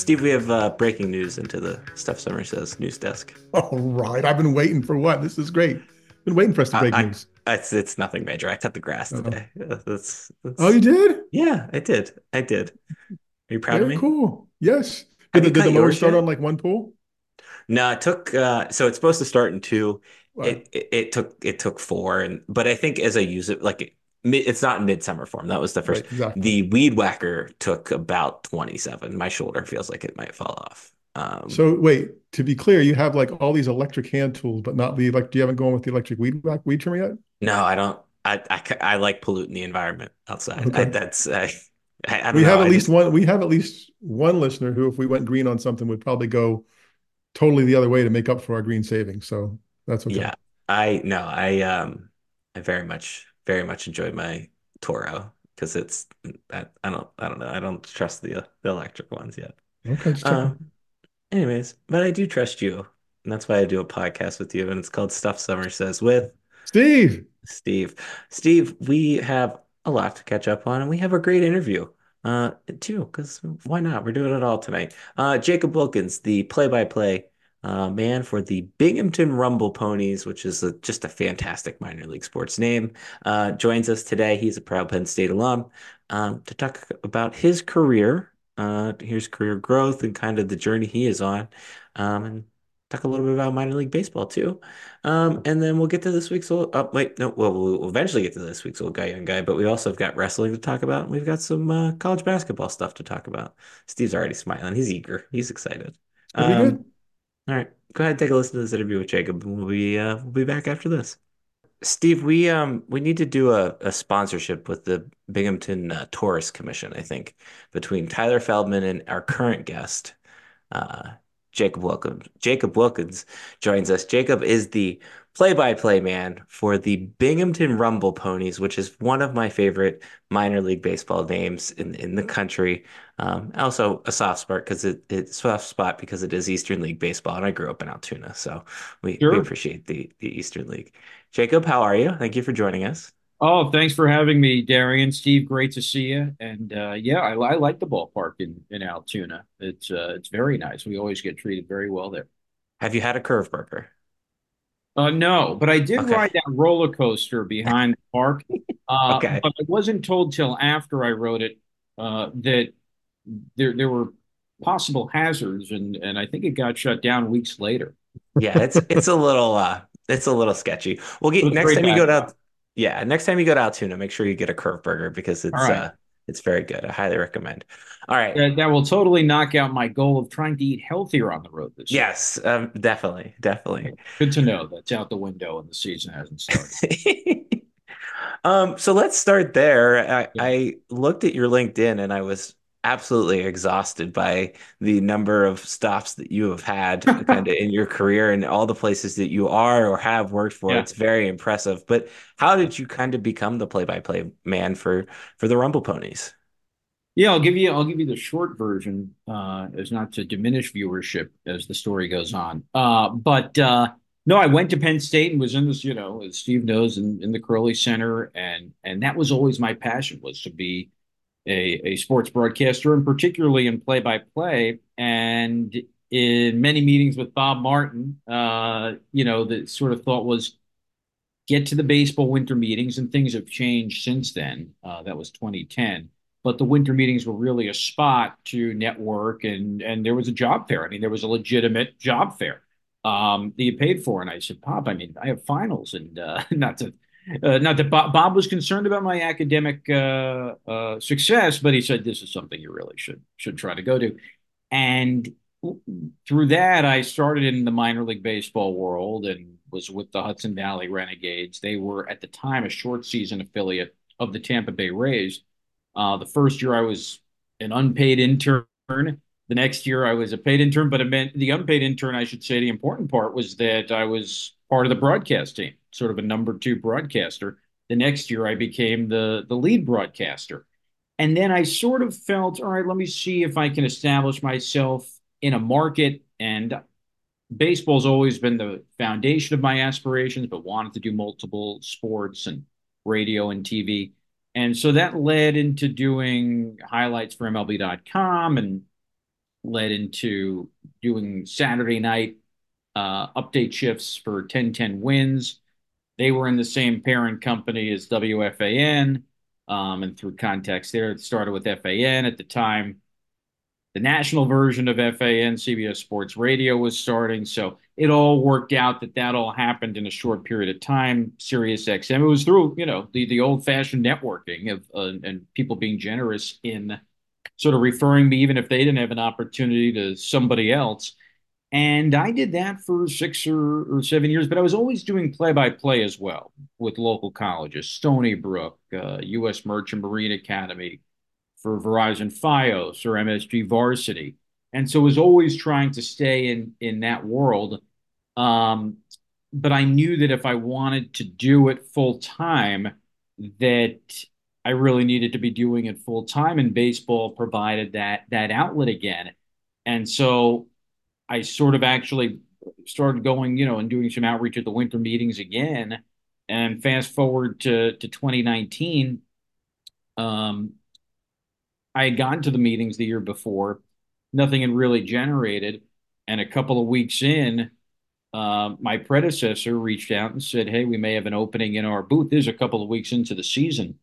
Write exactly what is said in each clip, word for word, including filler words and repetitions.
Steve, we have uh, breaking news into the Stuff Summer Says news desk. All right. I've been waiting for what? This is great. Been waiting for us to break I, news. I, it's it's nothing major. I cut the grass Uh, today. Uh, That's oh, that's you did? yeah, I did. I did. Are you proud of Very me? cool. Yes. Did Have the you did the cut mower yours start on yet? like one pool? No, it took. Uh, so it's supposed to start in two. What? It, it it took it took four, and but I think as I use it, like it, mid- it's not in midsummer form. That was the first. Right, exactly. The weed whacker took about twenty-seven. My shoulder feels like it might fall off. Um, So wait, to be clear, you have like all these electric hand tools, but not the like. Do you haven't gone with the electric weed whack weed trimmer yet? No, I don't. I, I, I like polluting the environment outside. I, Okay. that's I, I, I don't We know. have at I least just one. We have at least one listener who, if we went green on something, would probably go totally the other way to make up for our green savings. So that's okay. yeah. I no. I um. I very much very much enjoy my Toro because it's I, I don't I don't know. I don't trust the uh, the electric ones yet. Okay, just checking. Um. Anyways, but I do trust you, and that's why I do a podcast with you, and it's called Stuff Summer Says with Steve. Steve. Steve, we have a lot to catch up on, and we have a great interview, uh, too, because why not? We're doing it all tonight. Uh, Jacob Wilkins, the play-by-play uh, man for the Binghamton Rumble Ponies, which is a, just a fantastic minor league sports name, uh, joins us today. He's a proud Penn State alum, um, to talk about his career, uh, his career growth, and kind of the journey he is on, um, and talk a little bit about minor league baseball too. Um, and then we'll get to this week's old, oh, wait, no, well, we'll eventually get to this week's old guy, young guy, but we also have got wrestling to talk about, and we've got some uh, college basketball stuff to talk about. Steve's already smiling. He's eager. He's excited. It's gonna be Um, good. all right, go ahead, take a listen to this interview with Jacob, and we'll be uh, we'll be back after this. Steve, we um we need to do a, a sponsorship with the Binghamton uh, Tourist Commission, I think, between Tyler Feldman and our current guest. Uh, Jacob Wilkins. Jacob Wilkins joins us. Jacob is the play-by-play man for the Binghamton Rumble Ponies, which is one of my favorite minor league baseball names in in the country. Um, also a soft spot because it it's soft spot because it is Eastern League baseball, and I grew up in Altoona, so we we Sure. appreciate the the Eastern League. Jacob, how are you? Thank you for joining us. Oh, thanks for having me, Darian. Steve, great to see you. And uh, yeah, I, I like the ballpark in in Altoona. It's uh, it's very nice. We always get treated very well there. Have you had a curve burger? Uh, no, but I did Okay. ride that roller coaster behind the park. Uh, Okay. but I wasn't told till after I rode it uh, that there there were possible hazards, and and I think it got shut down weeks later. Yeah, it's it's a little uh it's a little sketchy. We'll But get it's a next great time you go backdrop. to yeah, next time you go to Altoona, make sure you get a curve burger because All it's right. uh it's very good. I highly recommend. All right. That, that will totally knock out my goal of trying to eat healthier on the road this year. Yes, um definitely, definitely. Good to know that's out the window and the season hasn't started. Um, so let's start there. I, Yeah. I looked at your LinkedIn and I was absolutely exhausted by the number of stops that you have had kind of in your career and all the places that you are or have worked for. Yeah. It's very impressive. But how did you kind of become the play-by-play man for for the Rumble Ponies? Yeah, I'll give you I'll give you the short version, uh, as not to diminish viewership as the story goes on. Uh, but uh, no, I went to Penn State and was in this, you know, as Steve knows, in, in the Curley Center, and and that was always my passion was to be a, a sports broadcaster, and particularly in play-by-play. And in many meetings with Bob Martin, uh, you know, the sort of thought was get to the baseball winter meetings, and things have changed since then. Uh, that was twenty ten, but the winter meetings were really a spot to network, and and there was a job fair. I mean, there was a legitimate job fair um, that you paid for. And I said, Bob, I mean, I have finals, and uh, not to. Uh, not that Bob, Bob was concerned about my academic uh, uh, success, but he said this is something you really should should try to go to. And through that, I started in the minor league baseball world and was with the Hudson Valley Renegades. They were at the time a short season affiliate of the Tampa Bay Rays. Uh, the first year I was an unpaid intern. The next year I was a paid intern, but it meant the unpaid intern, I should say, the important part was that I was part of the broadcast team, sort of a number two broadcaster. The next year I became the the lead broadcaster. And then I sort of felt, all right, let me see if I can establish myself in a market. And baseball's always been the foundation of my aspirations, but wanted to do multiple sports and radio and T V. And so that led into doing highlights for M L B dot com and led into doing Saturday night uh, update shifts for ten ten Wins. They were in the same parent company as W F A N. Um, and through context there, it started with F A N at the time. The national version of F A N, C B S Sports Radio, was starting. So it all worked out that that all happened in a short period of time. Sirius X M, it was through, you know, the, the old fashioned networking of uh, and people being generous in sort of referring me, even if they didn't have an opportunity, to somebody else. And I did that for six or, or seven years, but I was always doing play by play as well with local colleges, Stony Brook, uh, U S Merchant Marine Academy, for Verizon Fios or M S G Varsity. And so I was always trying to stay in, in that world. Um, but I knew that if I wanted to do it full time, that I really needed to be doing it full time, and baseball provided that that outlet again. And so I sort of actually started going, you know, and doing some outreach at the winter meetings again. And fast forward to to twenty nineteen, um, I had gotten to the meetings the year before, nothing had really generated, and a couple of weeks in, uh, my predecessor reached out and said, "Hey, we may have an opening in our booth." This is a couple of weeks into the season,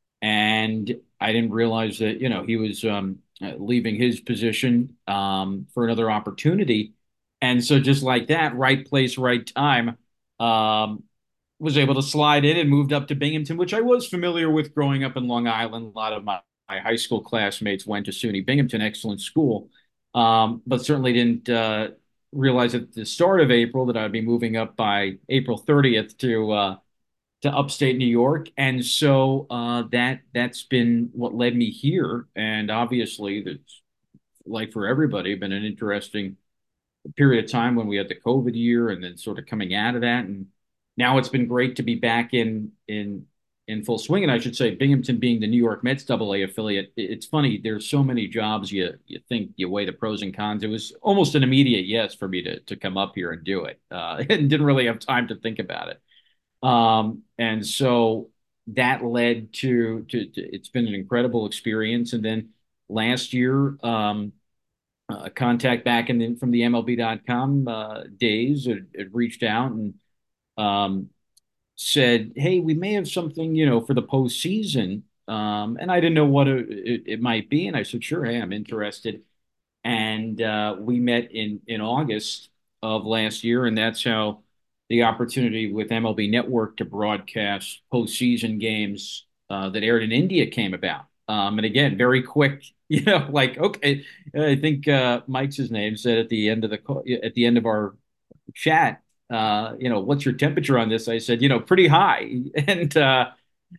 and I didn't realize that, you know, he was um, uh, leaving his position um, for another opportunity. And so just like that, right place, right time, um, was able to slide in and moved up to Binghamton, which I was familiar with growing up in Long Island. A lot of my, my high school classmates went to SUNY Binghamton, excellent school, um, but certainly didn't uh, realize at the start of April that I'd be moving up by April thirtieth to uh, to upstate New York. And so uh, that that's been what led me here. And obviously, that's, like for everybody, been an interesting period of time when we had the COVID year, and then sort of coming out of that. And now it's been great to be back in in in full swing. And I should say, Binghamton being the New York Mets Double A affiliate, it's funny. There's so many jobs you you think you weigh the pros and cons. It was almost an immediate yes for me to to come up here and do it, uh, and didn't really have time to think about it. Um, and so that led to, to, to it's been an incredible experience. And then last year, um, a contact back in the, from the M L B dot com uh, days had, had reached out and um, said, "Hey, we may have something, you know, for the postseason." Um, and I didn't know what it, it, it might be, and I said, "Sure, hey, I'm interested." And uh, we met in in August of last year, and that's how the opportunity with M L B Network to broadcast postseason games uh, that aired in India came about. Um, and again, very quick, you know, like okay, I think uh, Mike's his name said at the end of the call, at the end of our chat, uh, you know, what's your temperature on this? I said, you know, pretty high, and uh,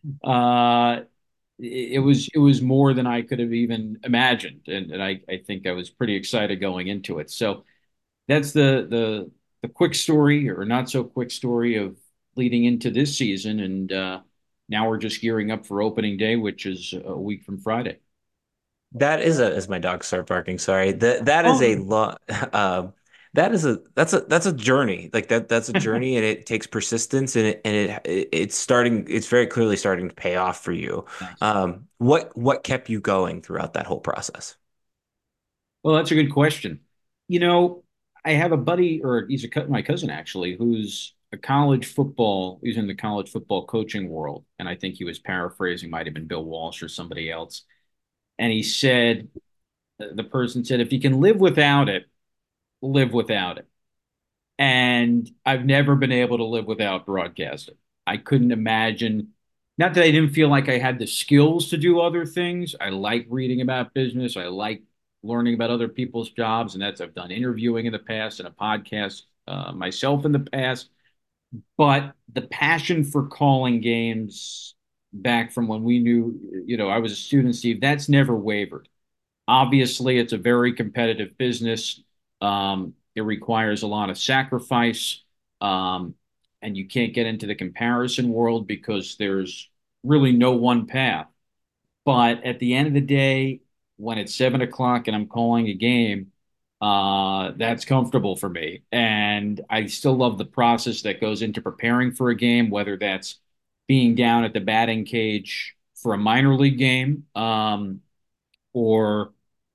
uh, it was it was more than I could have even imagined, and, and I, I think I was pretty excited going into it. So that's the the the quick story or not so quick story of leading into this season, and uh, now we're just gearing up for opening day, which is a week from Friday. That is a, as my dog started barking, sorry. That that is a Oh, lot. Um, that is a that's a that's a journey. Like that that's a journey, and it takes persistence, and it and it it's starting. It's very clearly starting to pay off for you. thanks. Um, what what kept you going throughout that whole process? Well, that's a good question. You know, I have a buddy, or he's a co- my cousin actually, who's a college football. He's in the college football coaching world, and I think he was paraphrasing, might have been Bill Walsh or somebody else. And he said, the person said, if you can live without it, live without it. And I've never been able to live without broadcasting. I couldn't imagine, not that I didn't feel like I had the skills to do other things. I like reading about business. I like learning about other people's jobs. And that's, I've done interviewing in the past and a podcast uh, myself in the past. But the passion for calling games back from when we knew, you know, I was a student, Steve, that's never wavered. Obviously, it's a very competitive business. Um, it requires a lot of sacrifice. Um, and you can't get into the comparison world because there's really no one path. But at the end of the day, when it's seven o'clock and I'm calling a game, uh, that's comfortable for me. And I still love the process that goes into preparing for a game, whether that's being down at the batting cage for a minor league game, um, or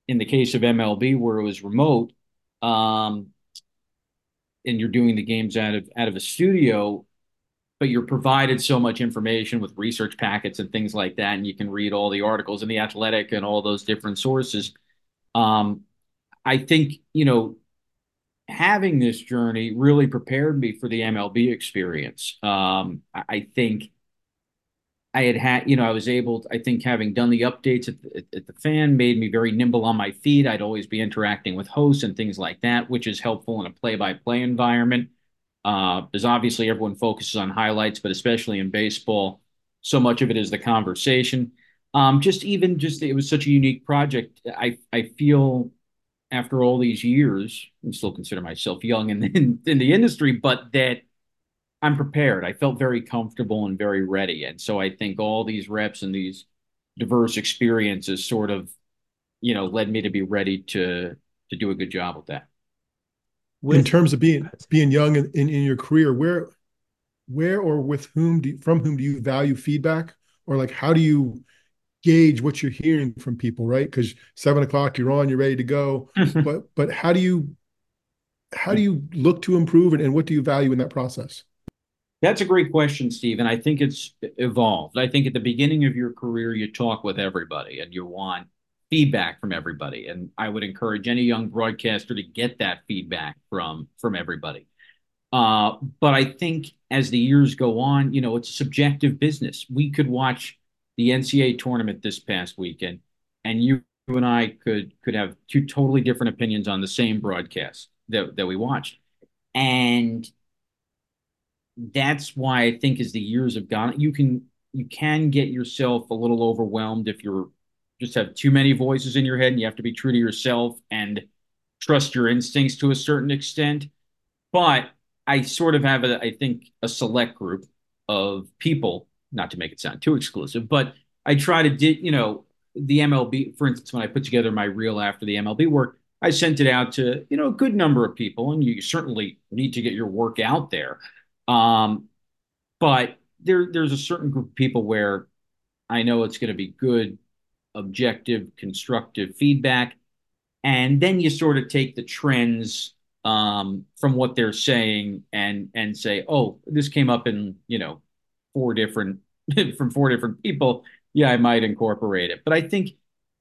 in the case of M L B where it was remote, um, and you're doing the games out of out of a studio, but you're provided so much information with research packets and things like that, and you can read all the articles in the Athletic and all those different sources. Um, I think, you know, having this journey really prepared me for the M L B experience. Um, I, I think I had had, you know, I was able, to, I think having done the updates at the, at the fan made me very nimble on my feet. I'd always be interacting with hosts and things like that, which is helpful in a play-by-play environment. Uh, because obviously everyone focuses on highlights, but especially in baseball, so much of it is the conversation. Um, just even just it was such a unique project. I I feel after all these years, I still consider myself young in, in in the industry, but that I'm prepared. I felt very comfortable and very ready. And so I think all these reps and these diverse experiences sort of, you know, led me to be ready to to do a good job with that. In With terms of being being young in, in, in your career, where where or with whom do you, from whom do you value feedback, or like how do you gauge what you're hearing from people, right? Because seven o'clock you're on, you're ready to go, but but how do you how do you look to improve, and, and what do you value in that process? That's a great question, Steve. And I think it's evolved. I think at the beginning of your career, you talk with everybody and you want feedback from everybody. And I would encourage any young broadcaster to get that feedback from from everybody. Uh, but I think as the years go on, you know, it's a subjective business. We could watch the N C A A tournament this past weekend, and you and I could could have two totally different opinions on the same broadcast that, that we watched. And that's why I think as the years have gone, you can you can get yourself a little overwhelmed if you're just have too many voices in your head and you have to be true to yourself and trust your instincts to a certain extent. But I sort of have a, I think, a select group of people, not to make it sound too exclusive, but I try to, di- you know, the M L B, for instance, when I put together my reel after the M L B work, I sent it out to, you know, a good number of people, and you certainly need to get your work out there. Um, but there, there's a certain group of people where I know it's going to be good, objective, constructive feedback, and then you sort of take the trends um, from what they're saying and and say, oh, this came up in you know four different from four different people. Yeah, I might incorporate it. But I think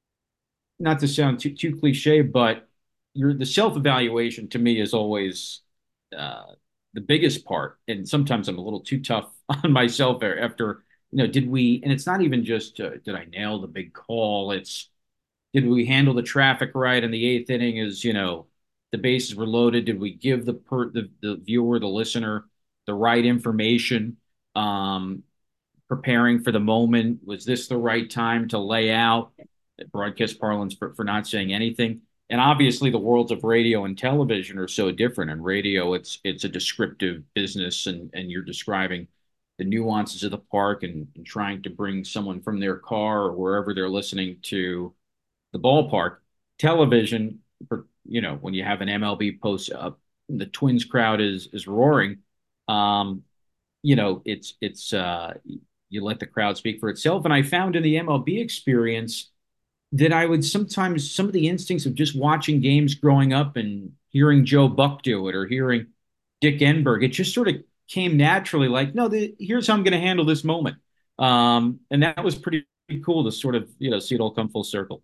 not to sound too too cliche, but your the self evaluation to me is always uh, the biggest part. And sometimes I'm a little too tough on myself after you know did we? And it's not even just uh, did I nail the big call? It's did we handle the traffic right in the eighth inning as, you know, the bases were loaded? Did we give the per the, the viewer, the listener, the right information? Um, preparing for the moment. Was this the right time to lay out broadcast parlance for, for not saying anything? And obviously the worlds of radio and television are so different. In radio, it's it's a descriptive business and, and you're describing the nuances of the park and, and trying to bring someone from their car or wherever they're listening to the ballpark. Television, for you know, when you have an M L B post up, the Twins crowd is is roaring. Um, you know, it's it's uh, you let the crowd speak for itself. And I found in the M L B experience that I would sometimes some of the instincts of just watching games growing up and hearing Joe Buck do it or hearing Dick Enberg, it just sort of came naturally. Like, no, the, here's how I'm going to handle this moment. Um, and that was pretty cool to sort of you know see it all come full circle.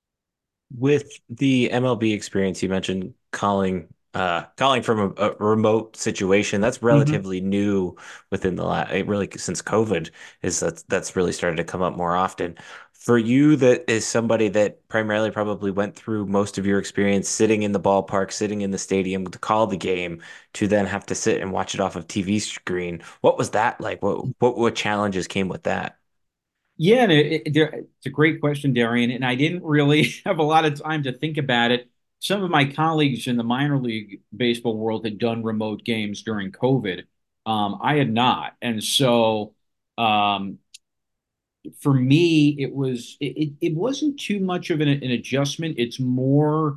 with the M L B experience, you mentioned calling uh calling from a, a remote situation. That's Mhm. relatively new within the last really since COVID is that's that's really started to come up more often. For you, that is somebody that primarily probably went through most of your experience sitting in the ballpark, sitting in the stadium to call the game, to then have to sit and watch it off of T V screen. What was that like? What what what challenges came with that? Yeah, and it, it, it's a great question, Darian. And I didn't really have a lot of time to think about it. Some of my colleagues in the minor league baseball world had done remote games during COVID. Um, I had not, and so um, for me, it was it, it, it wasn't too much of an, an adjustment. It's more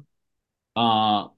uh,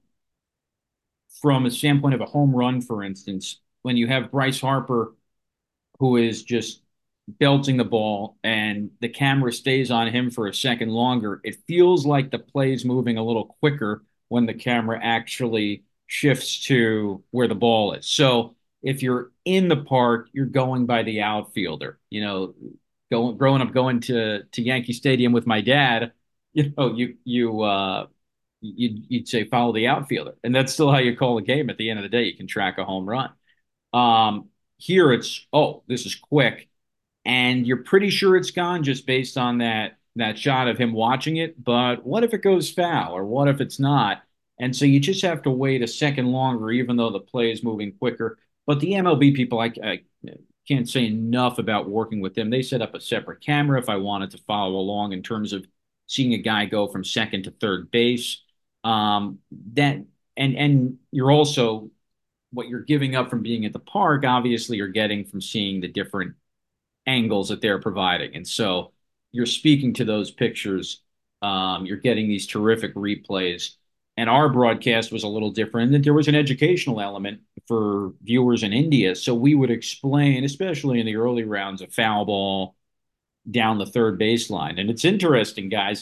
from a standpoint of a home run, for instance, when you have Bryce Harper, who is just belting the ball and the camera stays on him for a second longer, it feels like the play's moving a little quicker when the camera actually shifts to where the ball is. So if you're in the park, you're going by the outfielder. You know, going growing up going to to Yankee Stadium with my dad, you know, you you uh you'd, you'd say follow the outfielder, and that's still how you call a game. At the end of the day, you can track a home run. Um, Here it's, oh, this is quick, and you're pretty sure it's gone just based on that that shot of him watching it. But what if it goes foul, or what if it's not? And so you just have to wait a second longer, even though the play is moving quicker. But the M L B people, I, I can't say enough about working with them. They set up a separate camera if I wanted to follow along in terms of seeing a guy go from second to third base. Um, that and and you're also what you're giving up from being at the park, obviously, you're getting from seeing the different angles that they're providing. And so you're speaking to those pictures. Um, you're getting these terrific replays. And our broadcast was a little different, that there was an educational element for viewers in India. So we would explain, especially in the early rounds, a foul ball down the third baseline. And it's interesting, guys,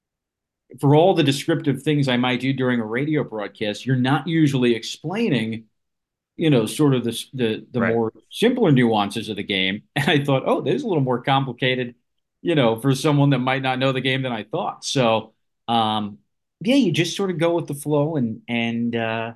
for all the descriptive things I might do during a radio broadcast, you're not usually explaining, you know, sort of the the the Right. more simpler nuances of the game. And I thought, oh, this is a little more complicated, you know, for someone that might not know the game than I thought. So, um, yeah, you just sort of go with the flow, and and uh,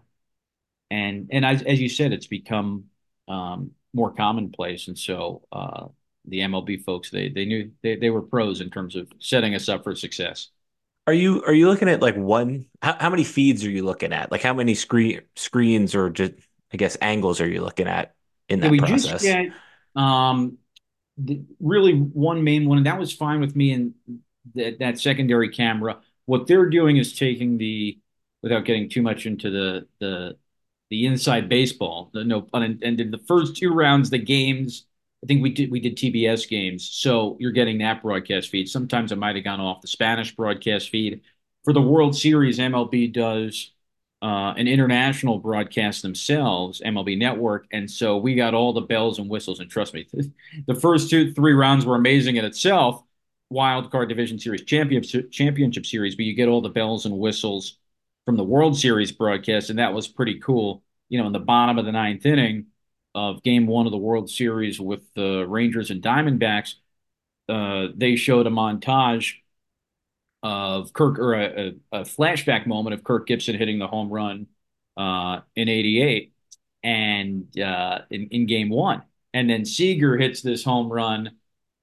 and and as as you said, it's become um, more commonplace. And so, uh, the M L B folks, they they knew they they were pros in terms of setting us up for success. Are you are you looking at like one? How, how many feeds are you looking at? Like how many screen screens or just I guess angles are you looking at in Yeah, that we just process? get um, the, really one main one, and that was fine with me. And that that secondary camera, what they're doing is taking the, without getting too much into the the the inside baseball, the no pun intended, the first two rounds, the games. I think we did we did T B S games, so you're getting that broadcast feed. Sometimes it might have gone off the Spanish broadcast feed. For the World Series, M L B does uh, an international broadcast themselves, M L B Network, and so we got all the bells and whistles. And trust me, the first two three rounds were amazing in itself. Wild Card Division Series championship championship series, but you get all the bells and whistles from the World Series broadcast, and that was pretty cool. You know, in the bottom of the ninth inning of Game One of the World Series with the Rangers and Diamondbacks, uh, they showed a montage of Kirk, or a, a, a flashback moment of Kirk Gibson hitting the home run uh, in eighty-eight and uh, in, in game one. And then Seager hits this home run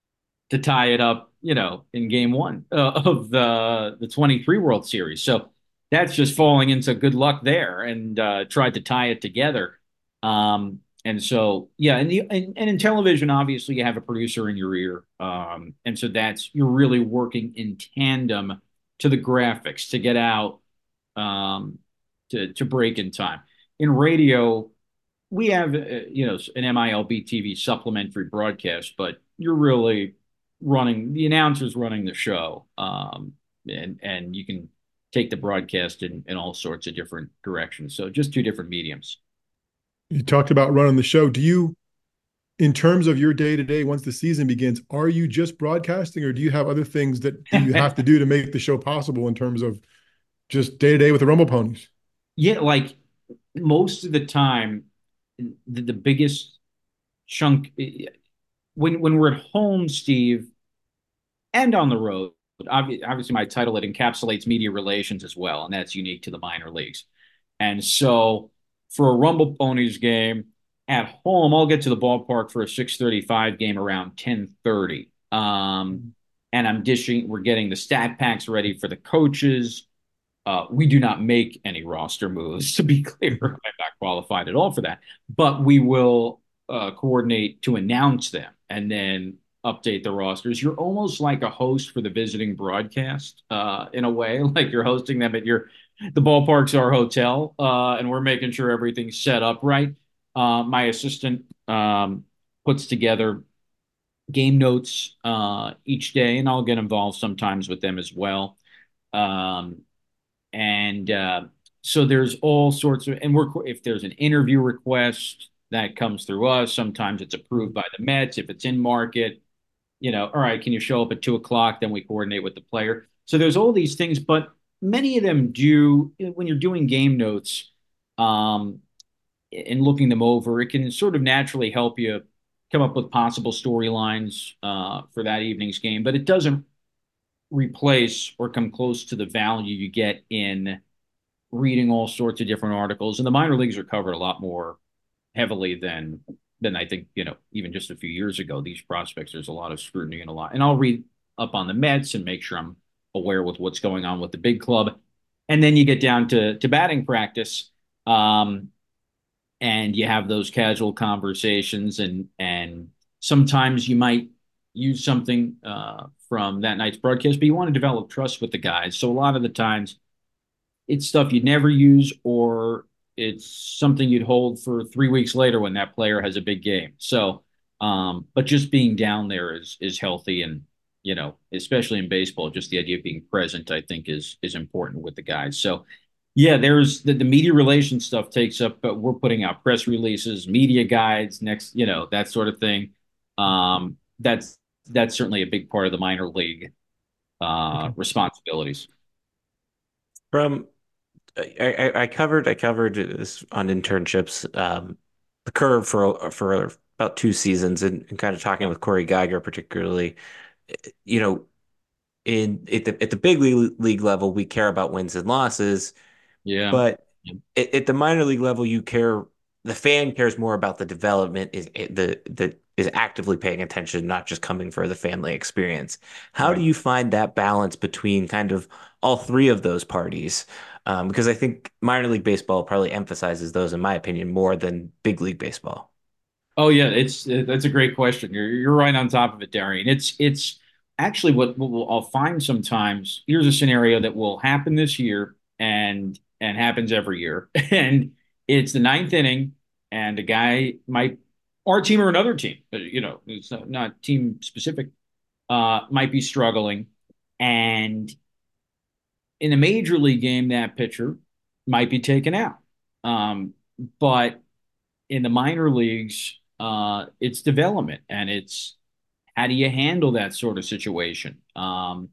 to tie it up, you know, in game one uh, of the the twenty-three World Series. So that's just falling into good luck there, and uh, tried to tie it together. Um, and so, yeah, and, the, and and in television, obviously, you have a producer in your ear, um, and so that's, you're really working in tandem to the graphics to get out, um, to to break in time. In radio, we have, uh, you know, an M I L B T V supplementary broadcast, but you're really running, the announcers running the show, um, and and you can take the broadcast in, in all sorts of different directions. So just two different mediums. You talked about running the show. Do you, in terms of your day to day, once the season begins, are you just broadcasting, or do you have other things that, that you have to do to make the show possible in terms of just day to day with the Rumble Ponies? Yeah, like most of the time, the, the biggest chunk, when when we're at home, Steve, and on the road. Obviously, my title, it encapsulates media relations as well, and that's unique to the minor leagues. And so, for a Rumble Ponies game at home, I'll get to the ballpark for a six thirty-five game around ten thirty. Um, and I'm dishing. We're getting the stat packs ready for the coaches. Uh, we do not make any roster moves, to be clear. I'm not qualified at all for that, but we will uh, coordinate to announce them and then update the rosters. You're almost like a host for the visiting broadcast, uh, in a way, like you're hosting them at your, the ballpark's our hotel, uh, and we're making sure everything's set up right. Uh, my assistant um, puts together game notes uh, each day, and I'll get involved sometimes with them as well. Um, and uh, so there's all sorts of, and we're, if there's an interview request that comes through us, sometimes it's approved by the Mets if it's in market. You know, all right, can you show up at two o'clock? Then we coordinate with the player. So there's all these things, but many of them do when you're doing game notes, um, and looking them over, it can sort of naturally help you come up with possible storylines uh, for that evening's game, but it doesn't replace or come close to the value you get in reading all sorts of different articles. And the minor leagues are covered a lot more heavily than than I think, you know, even just a few years ago. These prospects, there's a lot of scrutiny and a lot. And I'll read up on the Mets and make sure I'm aware with what's going on with the big club. And then you get down to to batting practice. Um, and you have those casual conversations and and sometimes you might use something uh, from that night's broadcast, but you want to develop trust with the guys. So a lot of the times it's stuff you'd never use, or it's something you'd hold for three weeks later when that player has a big game. So, um, but just being down there is is healthy, and you know, especially in baseball, just the idea of being present, I think, is is important with the guys. So, yeah, there's the, the media relations stuff takes up, but we're putting out press releases, media guides, next, you know, that sort of thing. Um, that's that's certainly a big part of the minor league uh, Okay. responsibilities. From I, I, I covered I covered this on internships, um, the curve for for about two seasons, and, and kind of talking with Corey Geiger particularly. You know, in at the at the big league, league level, we care about wins and losses, Yeah. but at, at the minor league level, you care. The fan cares more about the development is the the is actively paying attention, not just coming for the family experience. How do Right. you find that balance between kind of all three of those parties? Um, because I think minor league baseball probably emphasizes those, in my opinion, more than big league baseball. Oh yeah, it's that's a great question. You're you're right on top of it, Darian. It's it's actually what, what we'll, I'll find sometimes. Here's a scenario that will happen this year and and happens every year. And it's the ninth inning, and a guy might, our team or another team, uh, you know, it's not, not team specific, uh, might be struggling. And in a major league game, that pitcher might be taken out. Um, but in the minor leagues, uh, it's development and it's how do you handle that sort of situation? Um,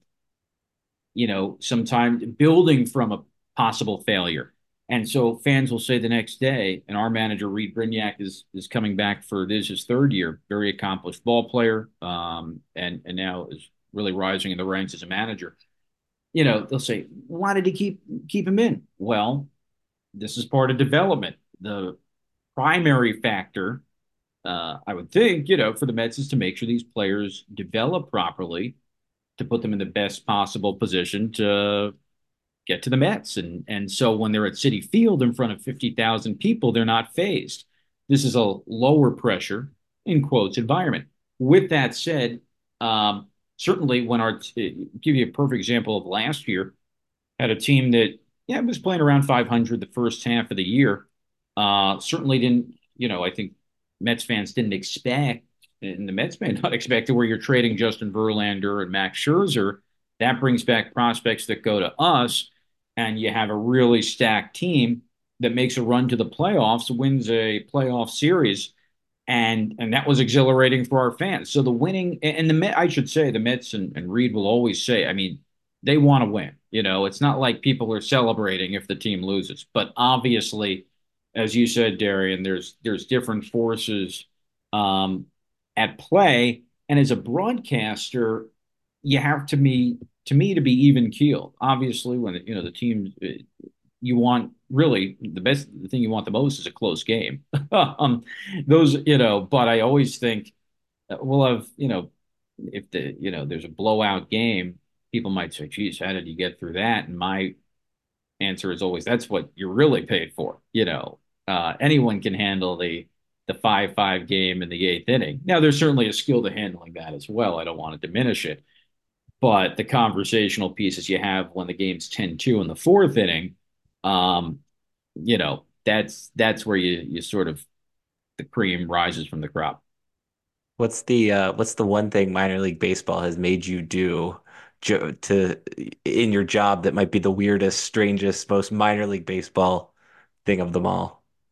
you know, sometimes building from a possible failure. And so fans will say the next day, and our manager Reed Brignac is is coming back for this his third year, very accomplished ball player, um, and and now is really rising in the ranks as a manager. You know, they'll say, why did he keep keep him in? Well, this is part of development. The primary factor, uh, I would think, you know, for the Mets is to make sure these players develop properly to put them in the best possible position to get to the Mets. And and so when they're at Citi Field in front of fifty thousand people, they're not phased. This is a lower pressure, in quotes, environment. With that said, um, certainly when our, give you a perfect example of last year, had a team that, yeah, was playing around five hundred the first half of the year. Uh, certainly didn't, you know, I think Mets fans didn't expect, and the Mets may not expect it, where you're trading Justin Verlander and Max Scherzer. That brings back prospects that go to us, and you have a really stacked team that makes a run to the playoffs, wins a playoff series, and and that was exhilarating for our fans. So the winning and the Met, I should say, the Mets and, and Reed will always say, I mean, they want to win. You know, it's not like people are celebrating if the team loses, but obviously, as you said, Darian, there's there's different forces um, at play, and as a broadcaster, you have to be to me to be even keeled. Obviously, when you know the team, you want really the best the thing you want the most is a close game. um, those, you know, but I always think uh, we'll have, you know, if the, you know, there's a blowout game, people might say, geez, how did you get through that? And my answer is always, that's what you're really paid for. You know, uh, anyone can handle the, the five, five game in the eighth inning. Now, there's certainly a skill to handling that as well. I don't want to diminish it, but the conversational pieces you have when the game's ten two in the fourth inning, um, you know, that's, that's where you, you sort of, the cream rises from the crop. What's the uh, what's the one thing minor league baseball has made you do jo to in your job that might be the weirdest, strangest, most minor league baseball thing of them all?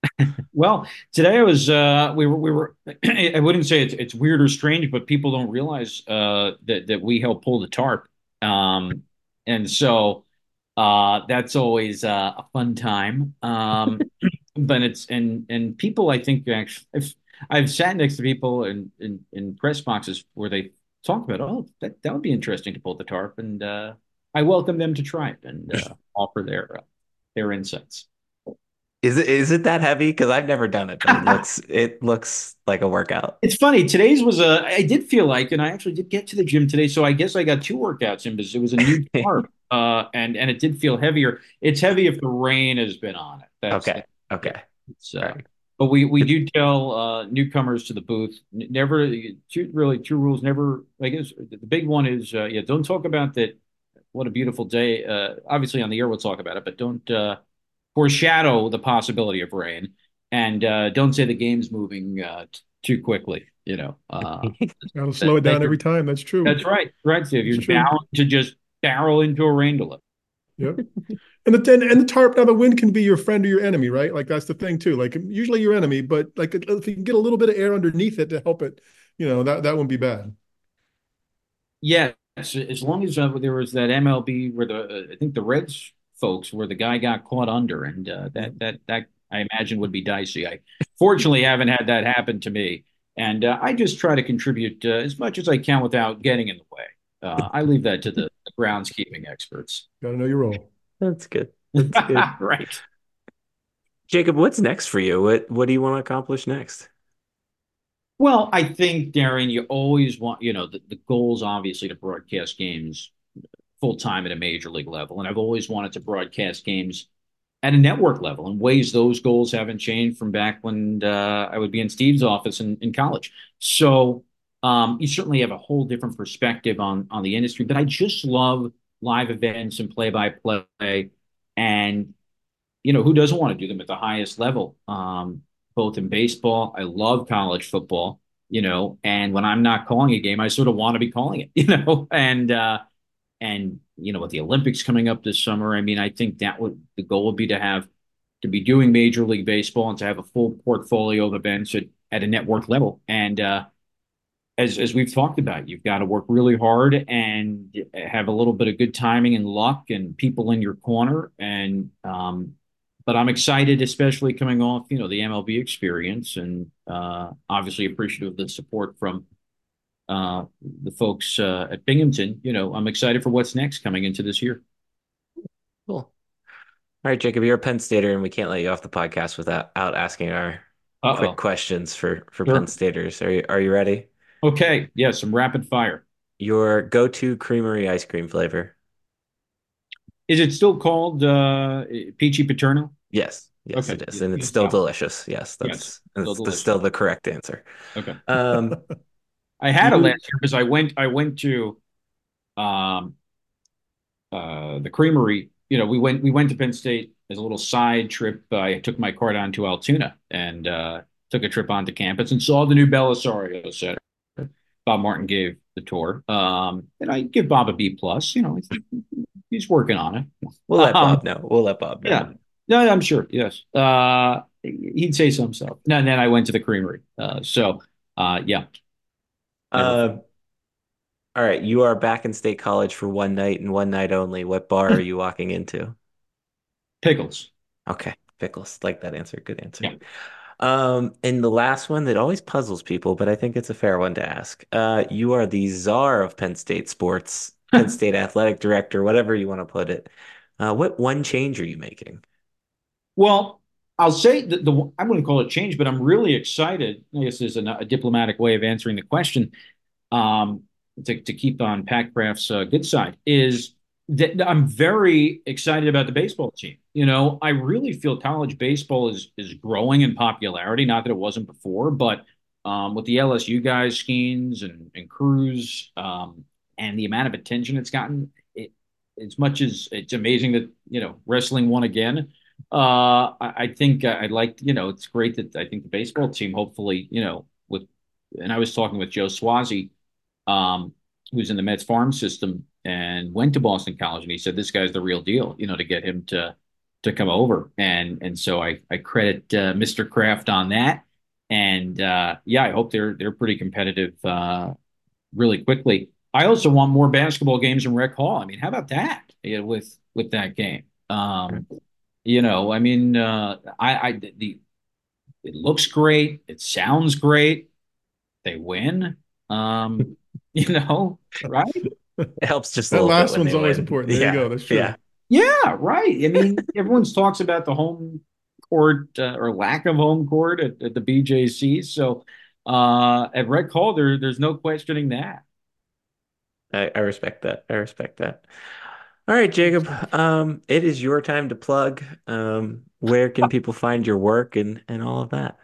Well, today I was uh we were we were I wouldn't say it's it's weird or strange, but people don't realize uh that that we help pull the tarp. Um and so uh that's always uh, a fun time. Um but it's and and people I think actually I've, I've sat next to people in, in in press boxes where they talk about, oh, that that would be interesting to pull the tarp, and uh I welcome them to try it and uh, offer their uh, their insights. Is it is it that heavy? Because I've never done it, but it looks it looks like a workout. It's funny. Today's was a. I did feel like, and I actually did get to the gym today, so I guess I got two workouts in because it was a new tarp, uh, and and it did feel heavier. It's heavy if the rain has been on it. That's Okay. that. Yeah. Okay. It's All uh, right. but we we do tell uh newcomers to the booth n- never two really two rules never. I guess the big one is uh, yeah, don't talk about that. What a beautiful day. Uh, obviously on the air we'll talk about it, but don't uh foreshadow the possibility of rain, and uh, don't say the game's moving uh, t- too quickly. You know, uh, Got to that, slow it that down every you're, time. That's true. that's right, right, Steve. That's You're true. bound to just barrel into a rain delay. Yep. And the and, and the tarp, now the wind can be your friend or your enemy, right? Like that's the thing too. Like usually your enemy, but like if you can get a little bit of air underneath it to help it, you know, that that wouldn't be bad. Yes, as long as uh, there was that M L B where the uh, I think the Reds folks where the guy got caught under, and uh, Yep. that that that I imagine would be dicey. I fortunately haven't had that happen to me, and uh, I just try to contribute uh, as much as I can without getting in the way. Uh, I leave that to the, the groundskeeping experts. Got to know your role. That's good. That's good. Right. Jacob, what's next for you? What what do you want to accomplish next? Well, I think, Darren, you always want, you know, the, the goal is obviously to broadcast games full time at a major league level. And I've always wanted to broadcast games at a network level in ways those goals haven't changed from back when uh, I would be in Steve's office in, in college. So um, you certainly have a whole different perspective on on the industry. But I just love live events and play by play. And you know, who doesn't want to do them at the highest level? Um, both in baseball, I love college football, you know, and when I'm not calling a game, I sort of want to be calling it, you know, and uh, and you know, with the Olympics coming up this summer, I mean, I think that would the goal would be to have to be doing Major League Baseball and to have a full portfolio of events at, at a network level. And uh, as as we've talked about, you've got to work really hard and have a little bit of good timing and luck and people in your corner. And um, but I'm excited, especially coming off, you know, the M L B experience, and uh, obviously appreciative of the support from uh, the folks uh, at Binghamton. You know, I'm excited for what's next coming into this year. Cool. All right, Jacob, you're a Penn Stater, and we can't let you off the podcast without out asking our quick Uh-oh. questions for for Penn Sure. Staters. Are you are you ready? Okay. Yeah, some rapid fire. Your go-to creamery ice cream flavor? Is it still called uh, Peachy Paterno? Yes, yes, Okay. it is, You, and it's you still stop. delicious. Yes, Yes. that's Still that's, that's delicious. still the correct answer. Okay. Um, I had it you last year because I went I went to um uh the creamery. You know, we went we went to Penn State as a little side trip. I took my car down to Altoona and uh took a trip onto campus and saw the new Belisario Center. Bob Martin gave the tour. Um and I give Bob a B plus. You know, he's, he's working on it. we'll let Um Bob know. We'll let Bob know. yeah. No, I'm sure. Yes. Uh he'd say so himself. No, and then I went to the creamery. Uh so uh yeah, never. Uh, all right, you are back in State College for one night and one night only. What bar are you walking into? Pickles. Okay, Pickles. Like that answer. Good answer. Yeah. Um, and the last one that always puzzles people, but I think it's a fair one to ask. Uh, you are the czar of Penn State sports, Penn State athletic director, whatever you want to put it. Uh, what one change are you making? Well, I'll say that the I wouldn't call it change, but I'm really excited. I guess is a, a diplomatic way of answering the question. Um, to to keep on Pat Kraft's uh, good side is that I'm very excited about the baseball team. You know, I really feel college baseball is is growing in popularity. Not that it wasn't before, but um, with the L S U guys, Skeens and and Cruz, um, and the amount of attention it's gotten, it, as much as it's amazing that you know wrestling won again. Uh, I, I think I'd like, you know, it's great that I think the baseball team, hopefully, you know, with, and I was talking with Joe Swazi, um, who's in the Mets farm system and went to Boston College, and he said this guy's the real deal. You know, to get him to to come over, and and so I I credit uh, mister Kraft on that, and uh, yeah, I hope they're they're pretty competitive uh, really quickly. I also want more basketball games in Rec Hall. I mean, how about that, you know, with with that game? Um, you know, I mean, uh, I, I the it looks great, it sounds great. They win, um, you know, right? It helps just a That little bit last when one's they always win. important. There you Yeah, go. That's yeah, true. Yeah, right. I mean, everyone talks about the home court uh, or lack of home court at, at the B J C. So uh, at Red Calder, there's no questioning that. I, I respect that. I respect that. All right, Good Jacob. stuff. Um, it is your time to plug. Um, where can people find your work and and all of that?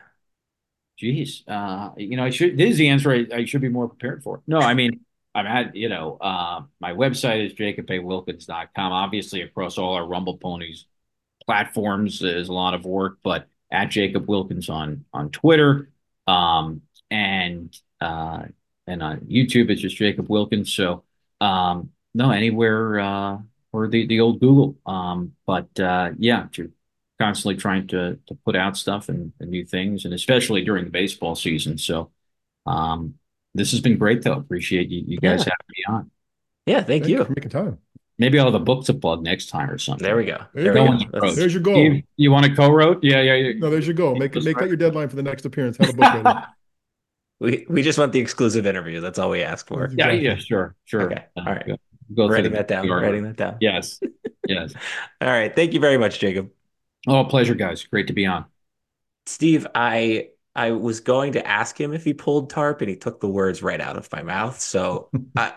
Geez, uh, you know, I should. This is the answer I, I should be more prepared for. No, I mean, I'm at, you know, uh, my website is jacob a wilkins dot com. Obviously, across all our Rumble Ponies platforms is a lot of work, but at Jacob Wilkins on on Twitter, um, and uh, and on YouTube it's just Jacob Wilkins. So um, no, anywhere uh, or the the old Google. Um, but uh, yeah, you're constantly trying to to put out stuff and, and new things, and especially during the baseball season. So um, this has been great, though. Appreciate you, you guys Yeah, having me on. yeah. Thank Thank you you. for making time. Maybe I'll have a book to plug next time or There something. we go. There you There we No go. one's go. wrote. That's There's your Steve, goal. you want to co-wrote? Yeah, yeah, No, there's your goal. yeah. Make it That's make that right. your deadline for the next appearance. Have a book ready. we we just want the exclusive interview. That's all we ask for. Yeah, yeah, Exactly. sure, sure. Okay. Uh, All right. go, go through Writing the that down. P R. Writing that down. Yes, yes. All right. Thank you very much, Jacob. Oh, pleasure, guys. Great to be on. Steve, I I was going to ask him if he pulled tarp and he took the words right out of my mouth. So I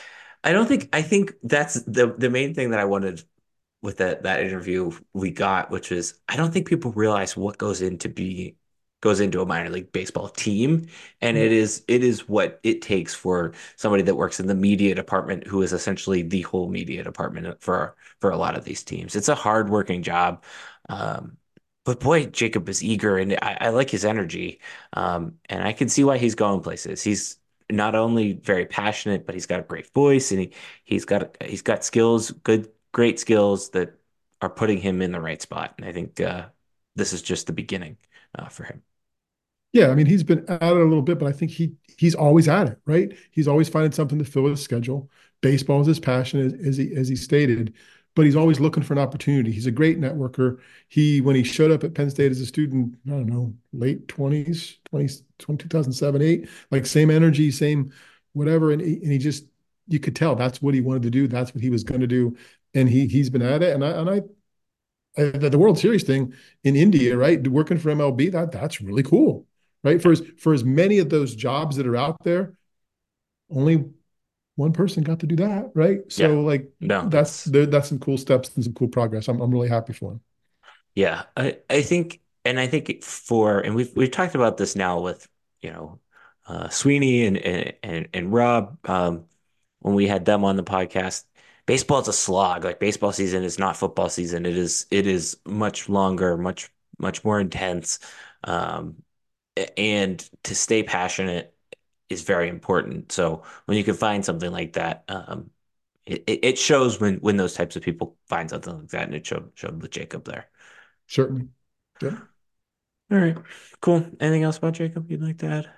I don't think I think that's the the main thing that I wanted with that that interview we got, which is I don't think people realize what goes into be goes into a minor league baseball team. And Yeah, it is it is what it takes for somebody that works in the media department, who is essentially the whole media department for for a lot of these teams. It's a hard working job. Um, but boy, Jacob is eager and I, I like his energy. Um, and I can see why he's going places. He's not only very passionate, but he's got a great voice and he he's got he's got skills, good great skills that are putting him in the right spot. And I think uh, this is just the beginning uh, for him. yeah. I mean, he's been at it a little bit, but I think he he's always at it, right? He's always finding something to fill his schedule. Baseball is his passion, as, as he as he stated, but he's always looking for an opportunity. He's a great networker. He when he showed up at Penn State as a student, I don't know, late twenties, twenty, two thousand seven, eight, like same energy, same whatever, and he, and he just you could tell that's what he wanted to do. That's what he was going to do, and he he's been at it. And I and I uh, the, the World Series thing in India, right? Working for M L B, that that's really cool, right? For as for as many of those jobs that are out there, only one person got to do that, right? Yeah, So like no, that's it's there, that's some cool steps and some cool progress. I'm I'm really happy for him. yeah. I I think and I think for and we've we've talked about this now with you know uh, Sweeney and and and, and Rob um, when we had them on the podcast. Baseball is a slog. Like baseball season is not football season. It is it is much longer, much much more intense. Um, and to stay passionate is very important. So when you can find something like that, um, it, it shows when when those types of people find something like that, and it showed showed with Jacob there. Certainly. Yep. All right, cool. Anything else about Jacob you'd like to add?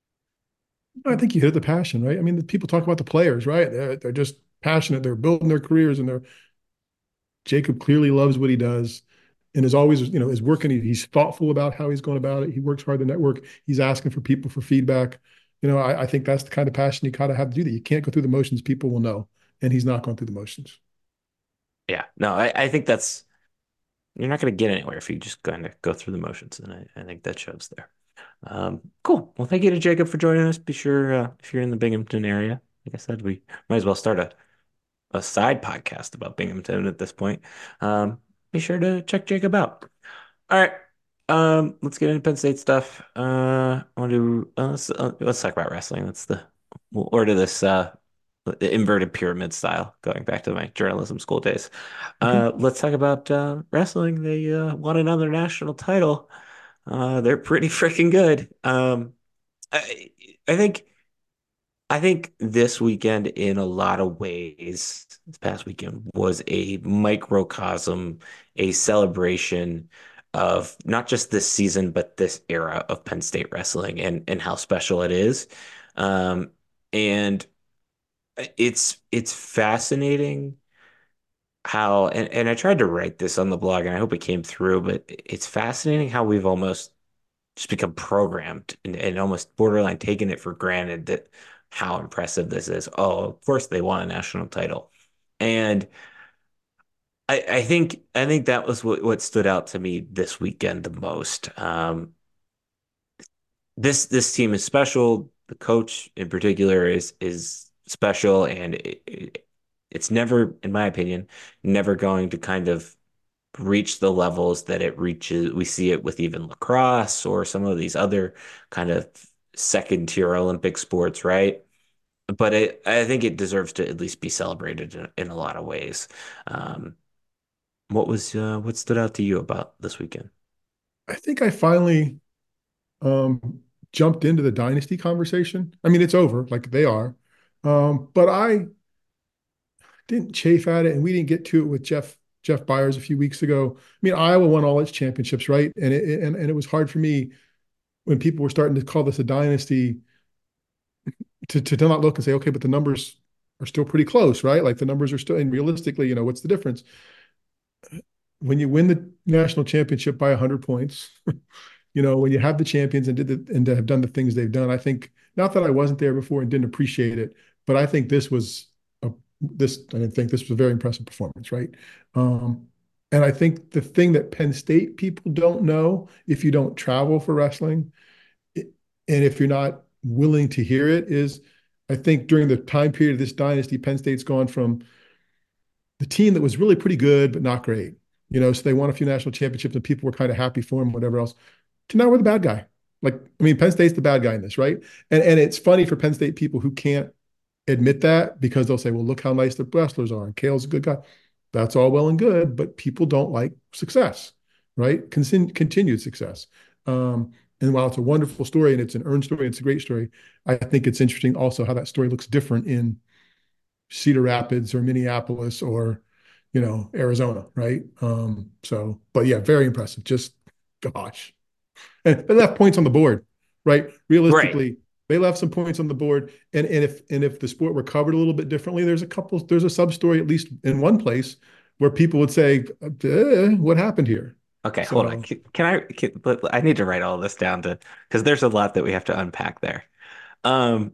I think you hit the passion, right? I mean, the people talk about the players, right? They're they're just passionate. They're building their careers, and they're Jacob clearly loves what he does, and is always, you know, is working. He's thoughtful about how he's going about it. He works hard to network. He's asking for people for feedback. You know, I, I think that's the kind of passion you kind of have to do that. You can't go through the motions. People will know, and he's not going through the motions. Yeah, no, I, I think that's you're not going to get anywhere if you just kind of go through the motions, and I, I think that shows there. Um, cool. Well, thank you to Jacob for joining us. Be sure uh, if you're in the Binghamton area, like I said, we might as well start a a side podcast about Binghamton at this point. Um, be sure to check Jacob out. All right. Um, let's get into Penn State stuff. Uh, I want to uh, let's uh, let's talk about wrestling. That's the we'll order this uh the inverted pyramid style, going back to my journalism school days. Okay. Uh, let's talk about uh, wrestling. They uh, won another national title. Uh, they're pretty freaking good. Um, I I think I think this weekend, in a lot of ways, this past weekend was a microcosm, a celebration of not just this season, but this era of Penn State wrestling and and how special it is. Um, and it's it's fascinating how, and, and I tried to write this on the blog, and I hope it came through, but it's fascinating how we've almost just become programmed and, and almost borderline taken it for granted that how impressive this is. Oh, of course they won a national title. And I, I think I think that was what, what stood out to me this weekend the most. Um, this this team is special. The coach in particular is is special, and it, it, it's never, in my opinion, never going to kind of reach the levels that it reaches. We see it with even lacrosse or some of these other kind of second tier Olympic sports, right? But it, I think it deserves to at least be celebrated in, in a lot of ways. Um, what was uh, what stood out to you about this weekend? I think I finally um, jumped into the dynasty conversation. I mean, it's over, like they are. Um, but I didn't chafe at it, and we didn't get to it with Jeff Jeff Byers a few weeks ago. I mean, Iowa won all its championships, right? And it and, and it was hard for me when people were starting to call this a dynasty to to not look and say, okay, but the numbers are still pretty close, right? Like the numbers are still, and realistically, you know, what's the difference? When you win the national championship by one hundred points, you know, when you have the champions and did the, and have done the things they've done, I think not that I wasn't there before and didn't appreciate it, but I think this was a this I didn't think this was a very impressive performance, right? Um, and I think the thing that Penn State people don't know, if you don't travel for wrestling, it, and if you're not willing to hear it, is I think during the time period of this dynasty, Penn State's gone from the team that was really pretty good but not great. You know, so they won a few national championships and people were kind of happy for them, whatever else. To now we're the bad guy. Like, I mean, Penn State's the bad guy in this, right? And and it's funny for Penn State people who can't admit that because they'll say, well, look how nice the wrestlers are, and Kale's a good guy. That's all well and good, but people don't like success, right? Con- continued success. Um, and while it's a wonderful story and it's an earned story, it's a great story. I think it's interesting also how that story looks different in Cedar Rapids or Minneapolis or, you know, Arizona, right? Um, so, but yeah, very impressive. Just gosh. And they left points on the board, right? Right. Realistically, they left some points on the board. And and if and if the sport were covered a little bit differently, there's a couple, there's a sub story, at least in one place, where people would say, eh, what happened here? Okay, hold on. So Can, can I? Can, but I need to write all this down to because there's a lot that we have to unpack there. Um,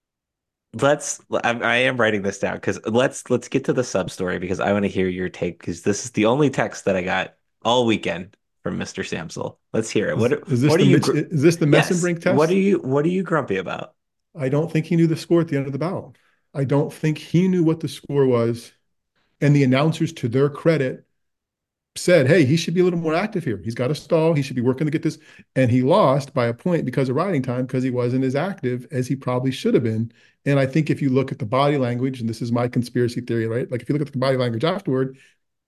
let's. I, I am writing this down because let's let's get to the sub story because I want to hear your take because this is the only text that I got all weekend from mister Samsel. Let's hear it. is, What is this what are the you? Mitch, gr- is this the Yes. Messenbrink What are test? you? What are you grumpy about? I don't think he knew the score at the end of the bout. I don't think he knew what the score was. And the announcers, to their credit, said, hey, he should be a little more active here. He's got a stall. He should be working to get this. And he lost by a point because of riding time because he wasn't as active as he probably should have been. And I think if you look at the body language, and this is my conspiracy theory, right? Like if you look at the body language afterward,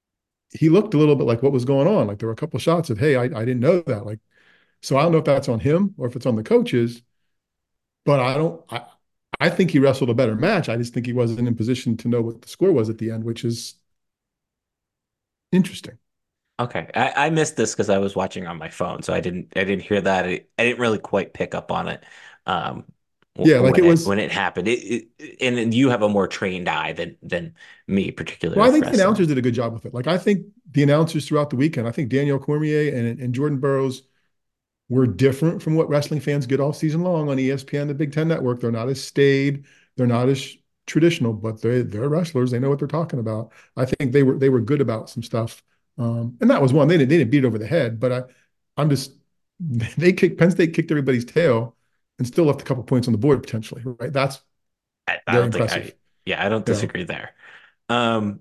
he looked a little bit like what was going on. Like there were a couple of shots of, hey, I, I didn't know that. Like, so I don't know if that's on him or if it's on the coaches, but I don't, I, I think he wrestled a better match. I just think he wasn't in position to know what the score was at the end, which is interesting. Okay, I, I missed this because I was watching on my phone, so I didn't I didn't hear that. I, I didn't really quite pick up on it um, w- Yeah, like when it it was. when it happened. It, it, and you have a more trained eye than than me, particularly Well, I with think the wrestling. announcers did a good job with it. Like I think the announcers throughout the weekend, I think Danielle Cormier and, and Jordan Burroughs were different from what wrestling fans get all season long on E S P N, the Big Ten Network. They're not as staid, they're not as traditional, but they they're wrestlers. They know what they're talking about. I think they were they were good about some stuff, um, and that was one. They didn't they didn't beat it over the head, but I I'm just they kicked Penn State kicked everybody's tail and still left a couple points on the board potentially. Right, that's I, I very don't think I impressive. yeah I don't You know, disagree there. Um,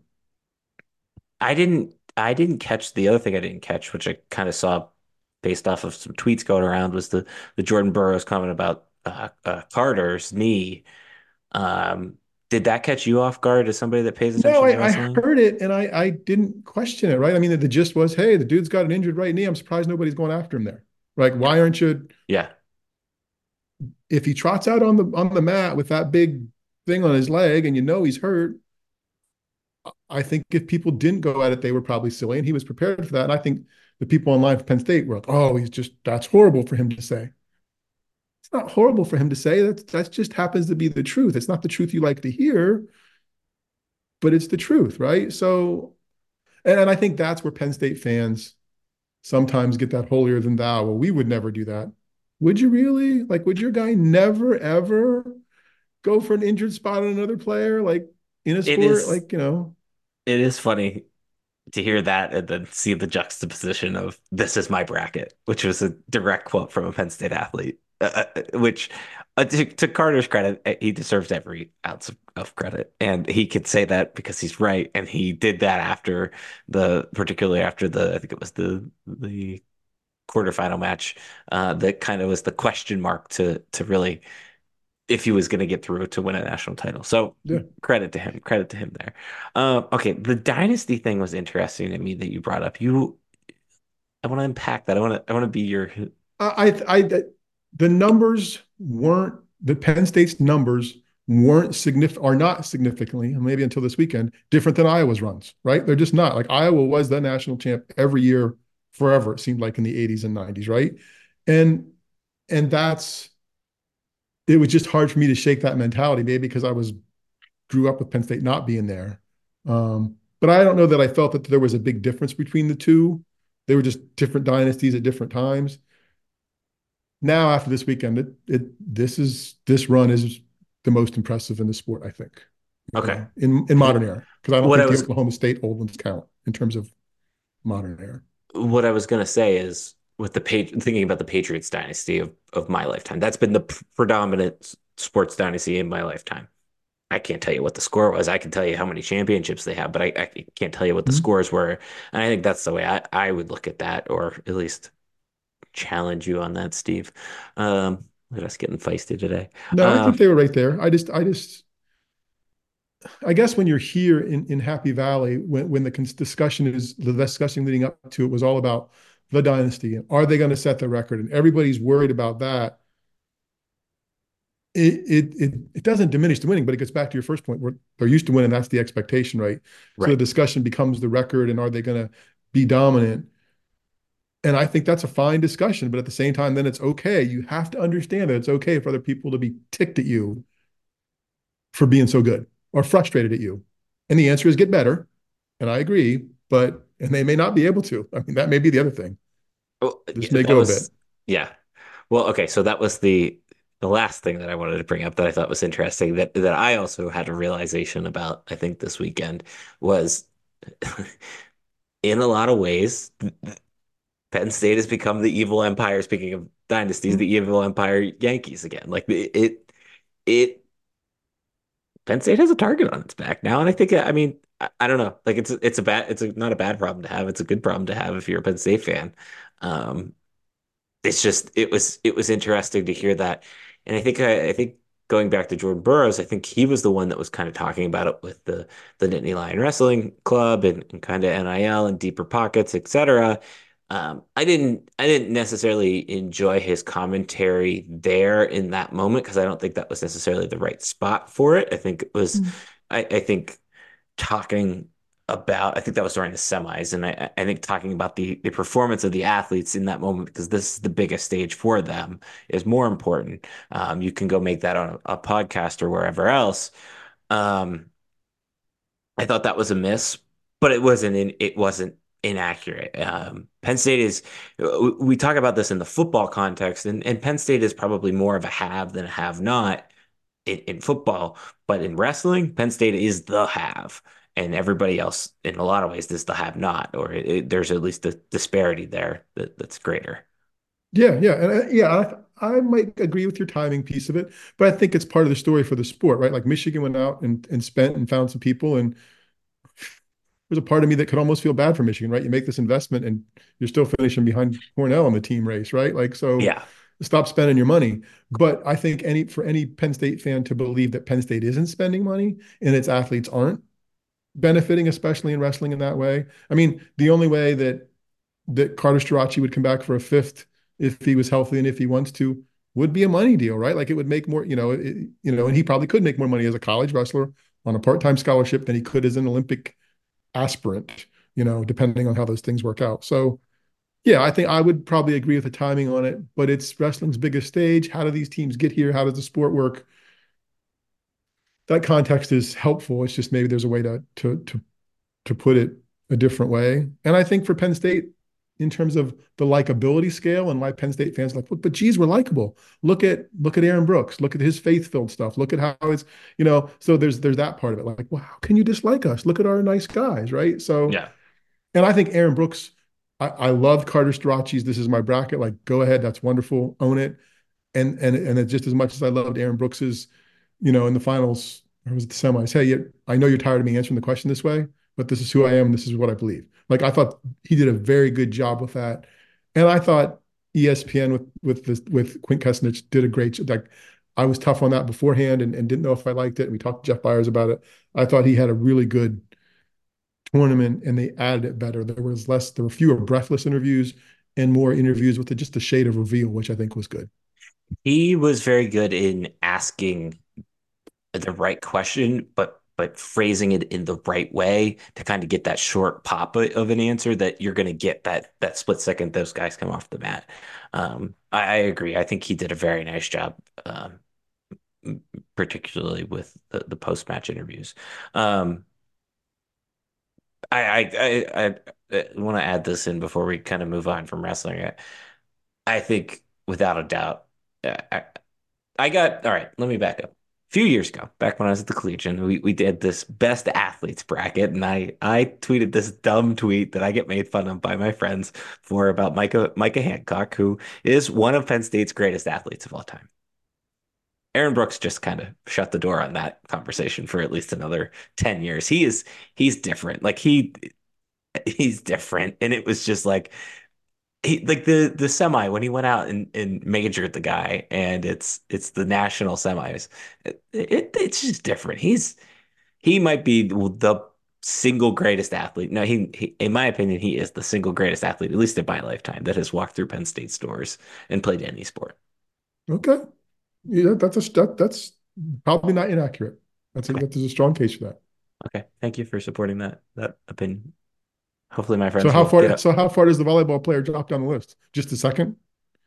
I didn't I didn't catch the other thing I didn't catch, which I kind of saw based off of some tweets going around, was the the Jordan Burroughs comment about uh, uh, Carter's knee. Um, did that catch you off guard as somebody that pays no, attention to I, I wrestling? heard it and I, I didn't question it, right? I mean, the, the gist was, hey, the dude's got an injured right knee. I'm surprised nobody's going after him there. Like, Yeah, why aren't you? yeah. if he trots out on the on the mat with that big thing on his leg and you know he's hurt, I think if people didn't go at it, they were probably silly. And he was prepared for that. And I think the people online for Penn State were like, oh, he's just, that's horrible for him to say. It's not horrible for him to say. That that just happens to be the truth. It's not the truth you like to hear, but it's the truth, right? So, and, and I think that's where Penn State fans sometimes get that holier than thou. Well, we would never do that. Would you really? Like, would your guy never, ever go for an injured spot on another player, like in a It sport? is Like, you know, it is funny to hear that and then see the juxtaposition of this is my bracket, which was a direct quote from a Penn State athlete. Uh, uh, which, uh, to, to Carter's credit, uh, he deserves every ounce of, of credit, and he could say that because he's right, and he did that after the, particularly after the, I think it was the the quarterfinal match, uh, that kind of was the question mark to to really if he was going to get through to win a national title. So yeah. credit to him, credit to him there. Uh, okay, the dynasty thing was interesting to me that you brought up. You, I want to unpack that. I want to, I want to be your. I, I, I, the numbers weren't the Penn State's numbers weren't significant are not significantly, and maybe until this weekend, different than Iowa's runs, right? They're just not. Like Iowa was the national champ every year forever, it seemed like in the eighties and nineties, right? And and that's it was just hard for me to shake that mentality, maybe because I was grew up with Penn State not being there. Um, but I don't know that I felt that there was a big difference between the two. They were just different dynasties at different times. Now, after this weekend, it, it this is this run is the most impressive in the sport, I think, you Okay. know, in in modern era. Because I don't What I think the was, Oklahoma State old ones count in terms of modern era. what I was going to say is with the page, thinking about the Patriots dynasty of, of my lifetime, that's been the p- predominant sports dynasty in my lifetime. I can't tell you what the score was. I can tell you how many championships they have, but I, I can't tell you what the Mhm. scores were. And I think that's the way I, I would look at that, or at least challenge you on that, Steve. Um, look at us getting feisty today. No, I think Um, they were right there. I just, I just, I guess when you're here in, in Happy Valley, when, when the discussion is the discussion leading up to it was all about the dynasty and are they going to set the record? And everybody's worried about that. It, it it it doesn't diminish the winning, but it gets back to your first point where they're used to winning. That's the expectation, right? So the right. discussion becomes the record and are they going to be dominant? And I think that's a fine discussion, but at the same time, then it's okay. You have to understand that it's okay for other people to be ticked at you for being so good or frustrated at you. And the answer is get better. And I agree, but and they may not be able to. I mean, that may be the other thing. Oh, This yeah, may that go a bit. was, yeah. Well, okay. So that was the the last thing that I wanted to bring up that I thought was interesting that that I also had a realization about, I think this weekend was in a lot of ways, Penn State has become the evil empire. Speaking of dynasties, the evil empire Yankees again. Like it, it, it Penn State has a target on its back now, and I think I mean I, I don't know. Like it's it's a bad it's a, not a bad problem to have. It's a good problem to have if you're a Penn State fan. Um, it's just it was it was interesting to hear that, and I think I, I think going back to Jordan Burroughs, I think he was the one that was kind of talking about it with the the Nittany Lion Wrestling Club and, and kind of N I L and deeper pockets, et cetera. Um, I didn't I didn't necessarily enjoy his commentary there in that moment because I don't think that was necessarily the right spot for it. I think it was I, I think talking about I think that was during the semis, and I, I think talking about the the performance of the athletes in that moment because this is the biggest stage for them is more important. Um, you can go make that on a, a podcast or wherever else. Um, I thought that was a miss, but it wasn't in, it wasn't inaccurate. Um, Penn State is we talk about this in the football context, and, and Penn State is probably more of a have than a have not in, in football, but in wrestling, Penn State is the have, and everybody else, in a lot of ways, is the have not, or it, it, there's at least a disparity there that, that's greater. Yeah, yeah, and I, yeah, I, I might agree with your timing piece of it, but I think it's part of the story for the sport, right? Like Michigan went out and and spent and found some people, and there's a part of me that could almost feel bad for Michigan, right? You make this investment and you're still finishing behind Cornell in the team race, right? Like so, Yeah, stop spending your money. But I think any for any Penn State fan to believe that Penn State isn't spending money and its athletes aren't benefiting, especially in wrestling in that way. I mean, the only way that that Carter Strachey would come back for a fifth if he was healthy and if he wants to would be a money deal, right? Like it would make more, you know, it, you know, and he probably could make more money as a college wrestler on a part-time scholarship than he could as an Olympic aspirant, you know, depending on how those things work out. So yeah, I think I would probably agree with the timing on it, but it's wrestling's biggest stage. How do these teams get here? How does the sport work? That context is helpful. It's just maybe there's a way to to to to put it a different way. And I think for Penn State, in terms of the likability scale and why Penn State fans are like, look, but geez, we're likable. Look at look at Aaron Brooks. Look at his faith-filled stuff. Look at how it's, you know, so there's there's that part of it. Like, well, how can you dislike us? Look at our nice guys, right? So, Yeah. and I think Aaron Brooks, I, I love Carter Strachey's. This is my bracket. Like, go ahead, that's wonderful. Own it. And and and it's just as much as I loved Aaron Brooks's, you know, in the finals, or was it the semis? Hey, you, I know you're tired of me answering the question this way, but this is who I am. This is what I believe. Like I thought he did a very good job with that, and I thought E S P N with with this with Quint Kessenich did a great job. Like I was tough on that beforehand and, and didn't know if I liked it. And we talked to Jeff Byers about it. I thought he had a really good tournament, and they added it better. There was less, there were fewer breathless interviews and more interviews with just a shade of reveal, which I think was good. He was very good in asking the right question, but but phrasing it in the right way to kind of get that short pop of an answer that you're going to get that that split second those guys come off the mat. Um, I, I agree. I think he did a very nice job, um, particularly with the, the post match interviews. Um, I I I, I want to add this in before we kind of move on from wrestling. I, I think without a doubt, I, I got all right. Let me back up. A few years ago, back when I was at the Collegian, we, we did this best athletes bracket, and I I tweeted this dumb tweet that I get made fun of by my friends for about Micah Micah Hancock, who is one of Penn State's greatest athletes of all time. Aaron Brooks just kind of shut the door on that conversation for at least another ten years. He is he's different. Like he he's different, and it was just like he like the the semi when he went out and, and majored the guy, and it's it's the national semis. It, it it's just different. He's he might be the single greatest athlete. No, he, he in my opinion, he is the single greatest athlete, at least in my lifetime, that has walked through Penn State stores and played any sport. Okay. Yeah, that's a that, that's probably not inaccurate. I think Okay. that there's a strong case for that. Okay. Thank you for supporting that that opinion. Hopefully my So friends how will get far up. so how far does the volleyball player drop down the list? Just a second?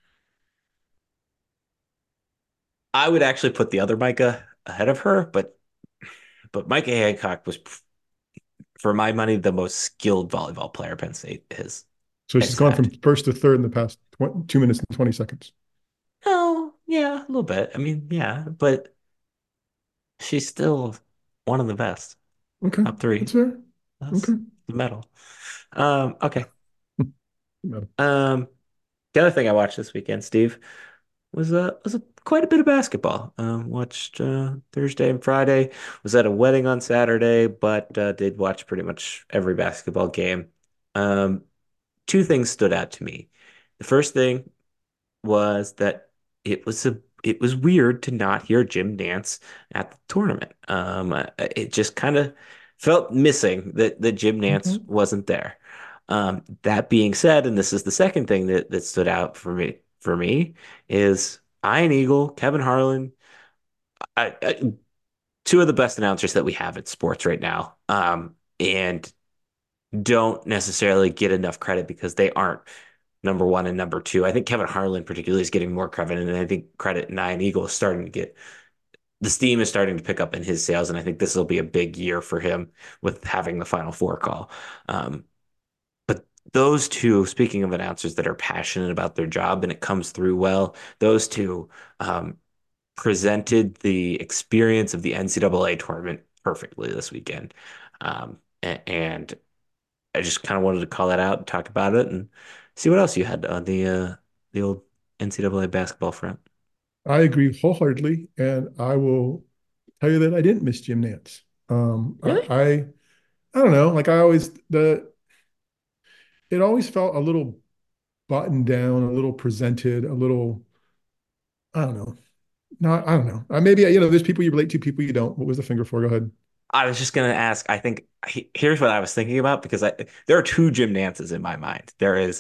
I would actually put the other Micah ahead of her, but but Micah Hancock was, for my money, the most skilled volleyball player Penn State has So she's has gone from had. first to third in the past tw two minutes and twenty seconds. Oh, yeah, a little bit. I mean, yeah, but she's still one of the best. Okay. Top three. That's fair. Okay. That's the medal. Um, okay. No. Um, the other thing I watched this weekend, Steve, was uh was a, quite a bit of basketball. Um, watched uh, Thursday and Friday. Was at a wedding on Saturday, but uh, did watch pretty much every basketball game. Um, Two things stood out to me. The first thing was that it was a it was weird to not hear Jim Nance at the tournament. Um, uh, it just kind of felt missing that that Jim Nance Okay. wasn't there. Um, that being said, and this is the second thing that that stood out for me for me is Ian Eagle, Kevin Harlan, I, I, two of the best announcers that we have in sports right now. Um, and don't necessarily get enough credit because they aren't number one and number two. I think Kevin Harlan particularly is getting more credit, and I think credit Nine Eagle is starting to get the steam is starting to pick up in his sales, and I think this will be a big year for him with having the Final Four call. Um, but those two, speaking of announcers that are passionate about their job and it comes through well, those two um, presented the experience of the N C double A tournament perfectly this weekend. Um, a- and I just kind of wanted to call that out and talk about it and see what else you had on the uh, the old N C double A basketball front. I agree wholeheartedly, and I will tell you that I didn't miss Jim Nance. Um, I, Really? I I don't know, like I always the it always felt a little buttoned down, a little presented, a little I don't know. No, I don't know. Uh, maybe you know, there's people you relate to, people you don't. What was the finger for? Go ahead. I was just gonna ask. I think he- here's what I was thinking about because I there are two Jim Nances in my mind. There is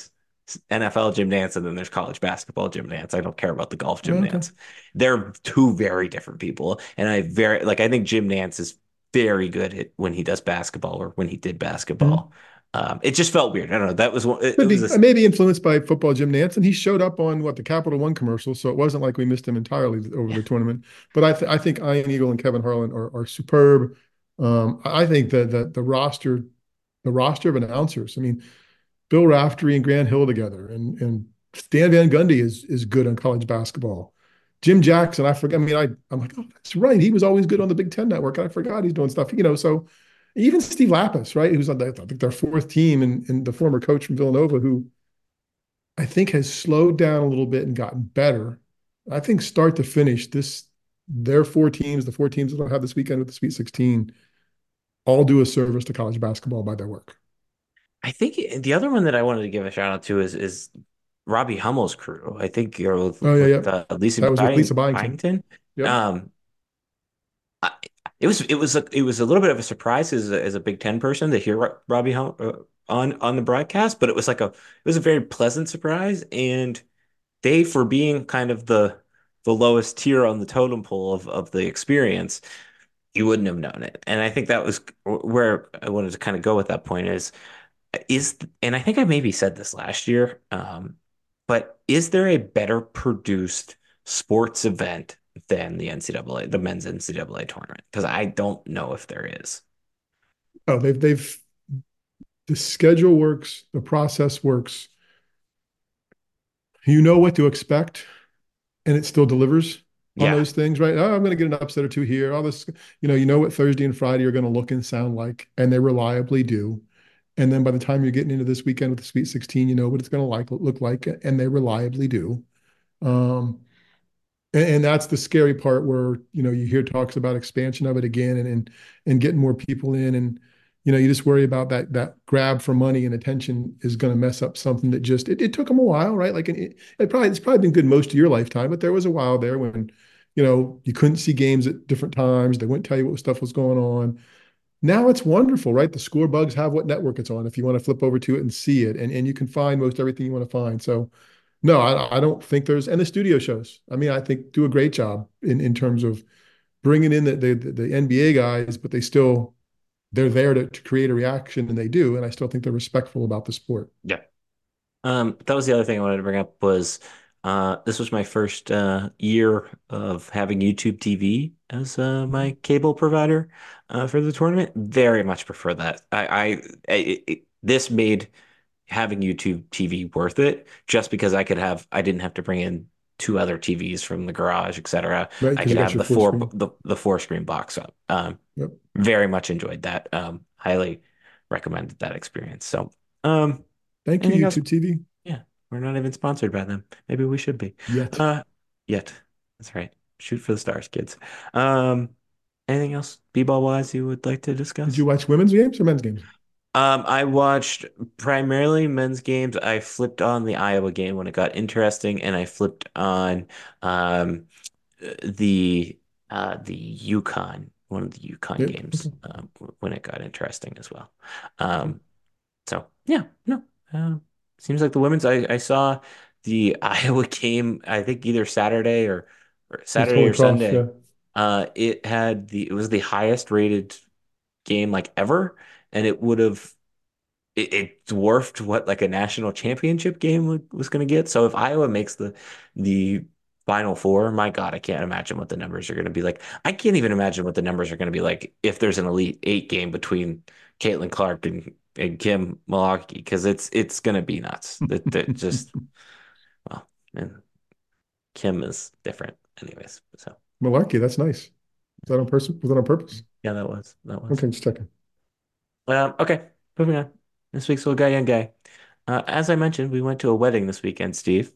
N F L gym dance and then there's college basketball gym dance. I don't care about the golf gym Okay. dance. They're two very different people. And I very like I think Jim Nance is very good at when he does basketball or when he did basketball. Mhm. Um, it just felt weird. I don't know. That was one. It, it Could was be a maybe influenced by football Jim Nance, and he showed up on what the Capital One commercial, so it wasn't like we missed him entirely over yeah. the tournament. But I, th I think Ian Eagle and Kevin Harlan are, are superb. Um, I think that the, the roster, the roster of announcers. I mean, Bill Raftery and Grant Hill together, and and Stan Van Gundy is is good on college basketball. Jim Jackson, I forget. I mean, I I'm like, oh, that's right. He was always good on the Big Ten Network. I forgot he's doing stuff. You know, so even Steve Lapis, right? Who's on the, I think their fourth team, and, and the former coach from Villanova, who I think has slowed down a little bit and gotten better. I think start to finish, this their four teams, the four teams that will have this weekend with the Sweet sixteen, all do a service to college basketball by their work. I think the other one that I wanted to give a shout out to is is Robbie Hummel's crew. I think you're with, Oh yeah, with yeah. uh, Lisa That was with Bying, Lisa Byington. Byington. Yep. Um, I, it was it was a it was a little bit of a surprise as a, as a Big Ten person to hear Ro- Robbie Hum, uh, on on the broadcast, but it was like a it was a very pleasant surprise, and they for being kind of the the lowest tier on the totem pole of of the experience, you wouldn't have known it. And I think that was where I wanted to kind of go with that point is is and I think I maybe said this last year, um, but is there a better produced sports event than the N C double A, the men's N C double A tournament? Because I don't know if there is. Oh, they've they've the schedule works, the process works. You know what to expect, and it still delivers on Yeah, those things, right? Oh, I'm going to get an upset or two here. All this, you know, you know what Thursday and Friday are going to look and sound like, and they reliably do. And then by the time you're getting into this weekend with the Sweet sixteen, you know what it's going to like look like, and they reliably do. Um, and, and that's the scary part where, you know, you hear talks about expansion of it again, and and and getting more people in, and you know, you just worry about that that grab for money and attention is going to mess up something that just it, it took them a while, right? Like it, it probably it's probably been good most of your lifetime, but there was a while there when, you know, you couldn't see games at different times. They wouldn't tell you what stuff was going on. Now it's wonderful, right? The score bugs have what network it's on if you want to flip over to it and see it, and and you can find most everything you want to find. So no, I, I don't think there's, and the studio shows. I mean, I think do a great job in in terms of bringing in the the, the N B A guys, but they still they're there to, to create a reaction, and they do, and I still think they're respectful about the sport. yeah. Um, that was the other thing I wanted to bring up was uh, this was my first uh, year of having YouTube T V as uh, my cable provider uh, for the tournament. Very much prefer that. I, I, I it, it- this made having YouTube T V worth it just because I could have I didn't have to bring in two other T Vs from the garage, et cetera. Right? I Because you could got have your the four four screen. the, the four screen box up. Um, Yep. very much enjoyed that. Um, highly recommended that experience. So, um, Thank you, anything else? YouTube T V. Yeah, we're not even sponsored by them. Maybe we should be. Yet. Uh, yet. That's right. Shoot for the stars, kids. Um, anything else b-ball wise you would like to Did discuss? you watch women's games or men's games? Um, I watched primarily men's games. I flipped on the Iowa game when it got interesting, and I flipped on um the uh the Yukon, one of the Yukon Yep. games Okay. um, when it got interesting as well. Um, so yeah, no, uh, seems like the women's. I I saw the Iowa game. I think either Saturday or, or It's Saturday Holy or Cross. Sunday. Yeah. Uh, it had the it was the highest rated game like ever, and it would have it, it dwarfed what like a national championship game wa- was going to get. So if Iowa makes the the Final Four, my God, I can't imagine what the numbers are going to be like. I can't even imagine what the numbers are going to be like if there's an Elite Eight game between Caitlin Clark and, and Kim Mulkey because it's it's going to be nuts. That that just well, and Kim is different, anyways. So Malarkey, that's nice. Is that on person? Was that on purpose? yeah, that was that was. Okay, just checking. Um, okay, moving on. This week's little guy young guy. Uh, as I mentioned, we went to a wedding this weekend, Steve.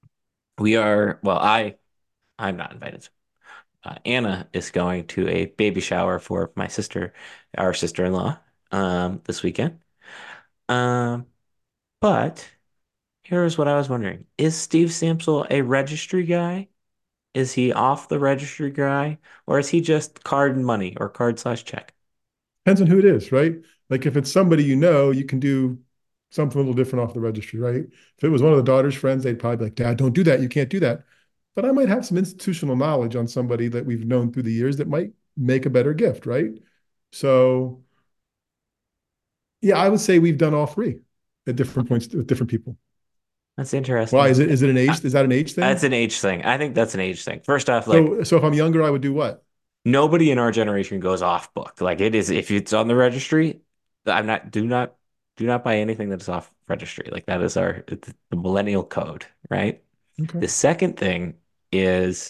We are, well, I, I'm not invited. Uh, Anna is going to a baby shower for my sister, our sister-in-law, um, this weekend. Um, but here's what I was wondering. Is Steve Sampsell a registry guy? Is he off the registry guy? Or is he just card and money or card slash check? Depends on who it is, right? Like if it's somebody you know, you can do something a little different off the registry, right? If it was one of the daughter's friends, they'd probably be like, Dad, don't do that. You can't do that. But I might have some institutional knowledge on somebody that we've known through the years that might make a better gift, right? So yeah, I would say we've done all three at different points with different people. That's Why interesting. is it is it an Uh, age? Is that an age That's thing? an age thing. I think that's an age thing. First off, like So so if I'm younger, I would do what? nobody in our generation goes off book. Like it is, if it's on the registry, I'm not, do not, do not buy anything that is off registry. Like that is our, it's the millennial code, right? Okay. The second thing is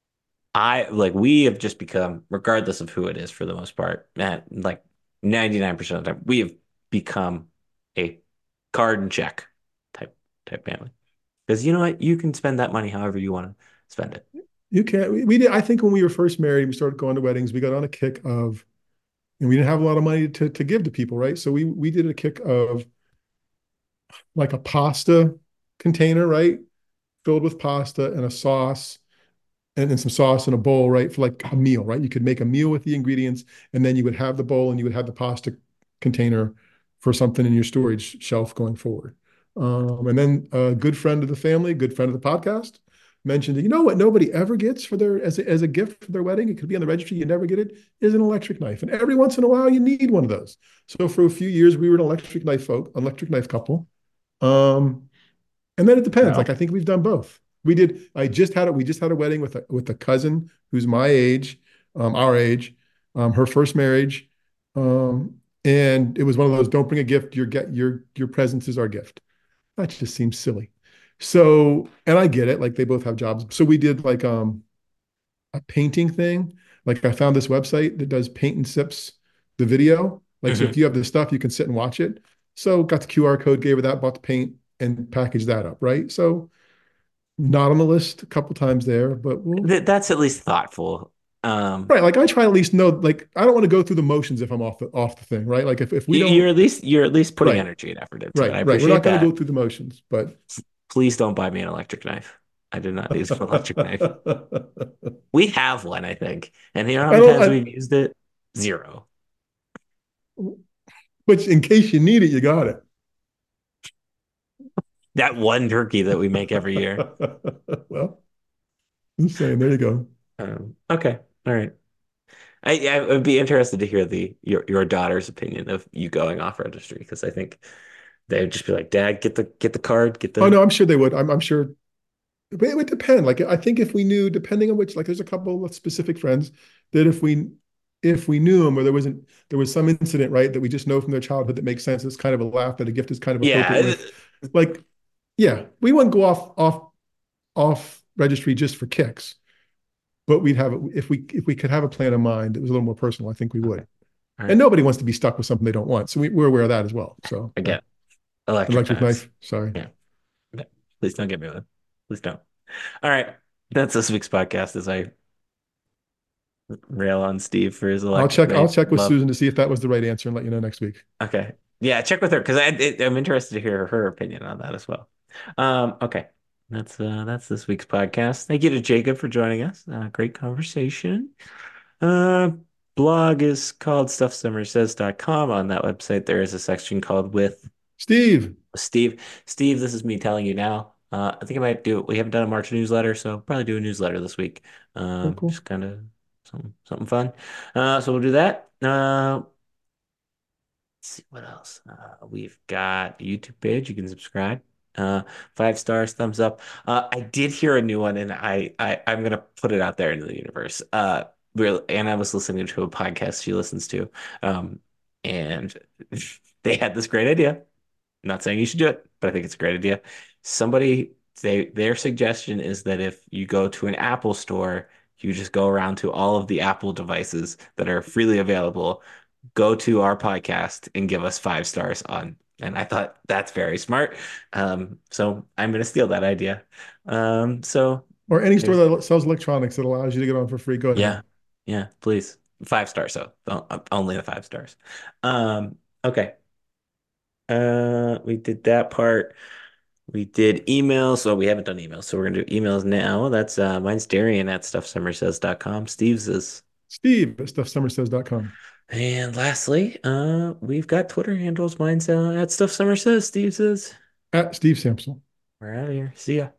I like we have just become, regardless of who it is for the most part, man, like ninety-nine percent of the time, we have become a card and check type type family. Because you know what? You can spend that money however you want to spend it. You can't. We, we did. I think when we were first married, we started going to weddings. We got on a kick of, and we didn't have a lot of money to to give to people, right? So we we did a kick of like a pasta container, right, filled with pasta and a sauce, and then some sauce in a bowl, right, for like a meal, right? You could make a meal with the ingredients, and then you would have the bowl and you would have the pasta container for something in your storage shelf going forward. Um, and then a good friend of the family, good friend of the podcast, mentioned that you know what nobody ever gets for their as a, as a gift for their wedding. It could be on the registry, you never get it. Is an electric knife, and every once in a while you need one of those. So for a few years we were an electric knife folk, electric knife couple. Um, and then it depends. Like No. I think we've done both. We did. I just had it. We just had a wedding with a with a cousin who's my age, um, our age, um, her first marriage, um, and it was one of those. Don't bring a gift. Your get your your presence is our gift. That just seems silly. So, and I get it. Like they both have jobs. So we did like um a painting thing. Like I found this website that does paint and sips the video. Like so, if Hmm. you have the stuff, you can sit and watch it. So got the Q R code, gave her that, bought the paint, and packaged that up. Right. So not on the list a couple times there, but we'll Th that's at least thoughtful. Um, right. Like I try to at least know. Like I don't want to go through the motions if I'm off the off the thing. Right. Like if if we you- you're don't. at least you're at least putting Right. energy and effort into it. Right. I Right. We're not appreciate going to go that. through the motions, but. Please don't buy me an electric knife. I did not use an electric knife. We have one, I think. And you know how I many don't. times I, we've used it? Zero. which in case you need it, you got it. That one turkey that we make every year. well, I'm saying there you go. Um, okay. All right. I, I would be interested to hear the your your daughter's opinion of you going off registry because I think they would just be like, Dad, get the get the card, get Oh the no, I'm sure they would. I'm, I'm sure. But it would depend. Like I think if we knew, depending on which, like there's a couple of specific friends that if we if we knew them or there wasn't there was some incident right that we just know from their childhood that makes sense. It's kind of a laugh that a gift is kind of appropriate yeah. with. Like yeah, we wouldn't go off off off registry just for kicks, but we'd have if we if we could have a plan in mind that was a little more personal. I think we Okay. would. All And right. nobody wants to be stuck with something they don't want, so we, we're aware of that as well. So yeah, Again, electric electric knives. knife. Sorry. Yeah. No, please don't get me one. Please don't. All right. That's this week's podcast as I rail on Steve for his I'll electric check. I'll knife check with love. Susan to see if that was the right answer and let you know next week. Okay. Yeah, check with her because I it, I'm interested to hear her opinion on that as well. Um, okay. That's uh that's this week's podcast. Thank you to Jacob for joining us. Uh, great conversation. Uh, blog is called stuff summer says dot com. On that website, there is a section called with Steve. Steve. Steve, this is me telling you now. Uh, I think I might do it. We haven't done a March newsletter, so I'll probably do a newsletter this week. Oh, Um, cool. just kind of something something fun. Uh, so we'll do that. Uh, let's see what else. Uh, we've got a YouTube page. You can subscribe. Uh, five stars, thumbs up. Uh, I did hear a new one, and I, I I'm gonna put it out there into the universe. Uh, real, and I was listening to a podcast she listens to, um, and they had this great idea. I'm not saying you should do it, but I think it's a great idea. Somebody, they their suggestion is that if you go to an Apple store, you just go around to all of the Apple devices that are freely available, go to our podcast and give us five stars on. And I thought that's very smart. Um, so I'm going to steal that idea. Um, so Or any store there's, that sells electronics that allows you to get on for free. Go ahead. yeah, yeah, please. Five stars. So don't- only the five stars. Um, okay. Uh, we did that part. We did emails. So we haven't done emails. So we're going to do emails now. That's uh, mine's Darian at stuff summer says dot com. Steve's is. Steve at stuff summer says dot com. And lastly, uh, we've got Twitter handles. Mine's uh, at Stuff Summer Says. Steve says, At Steve Sampson. we're out of here. See ya.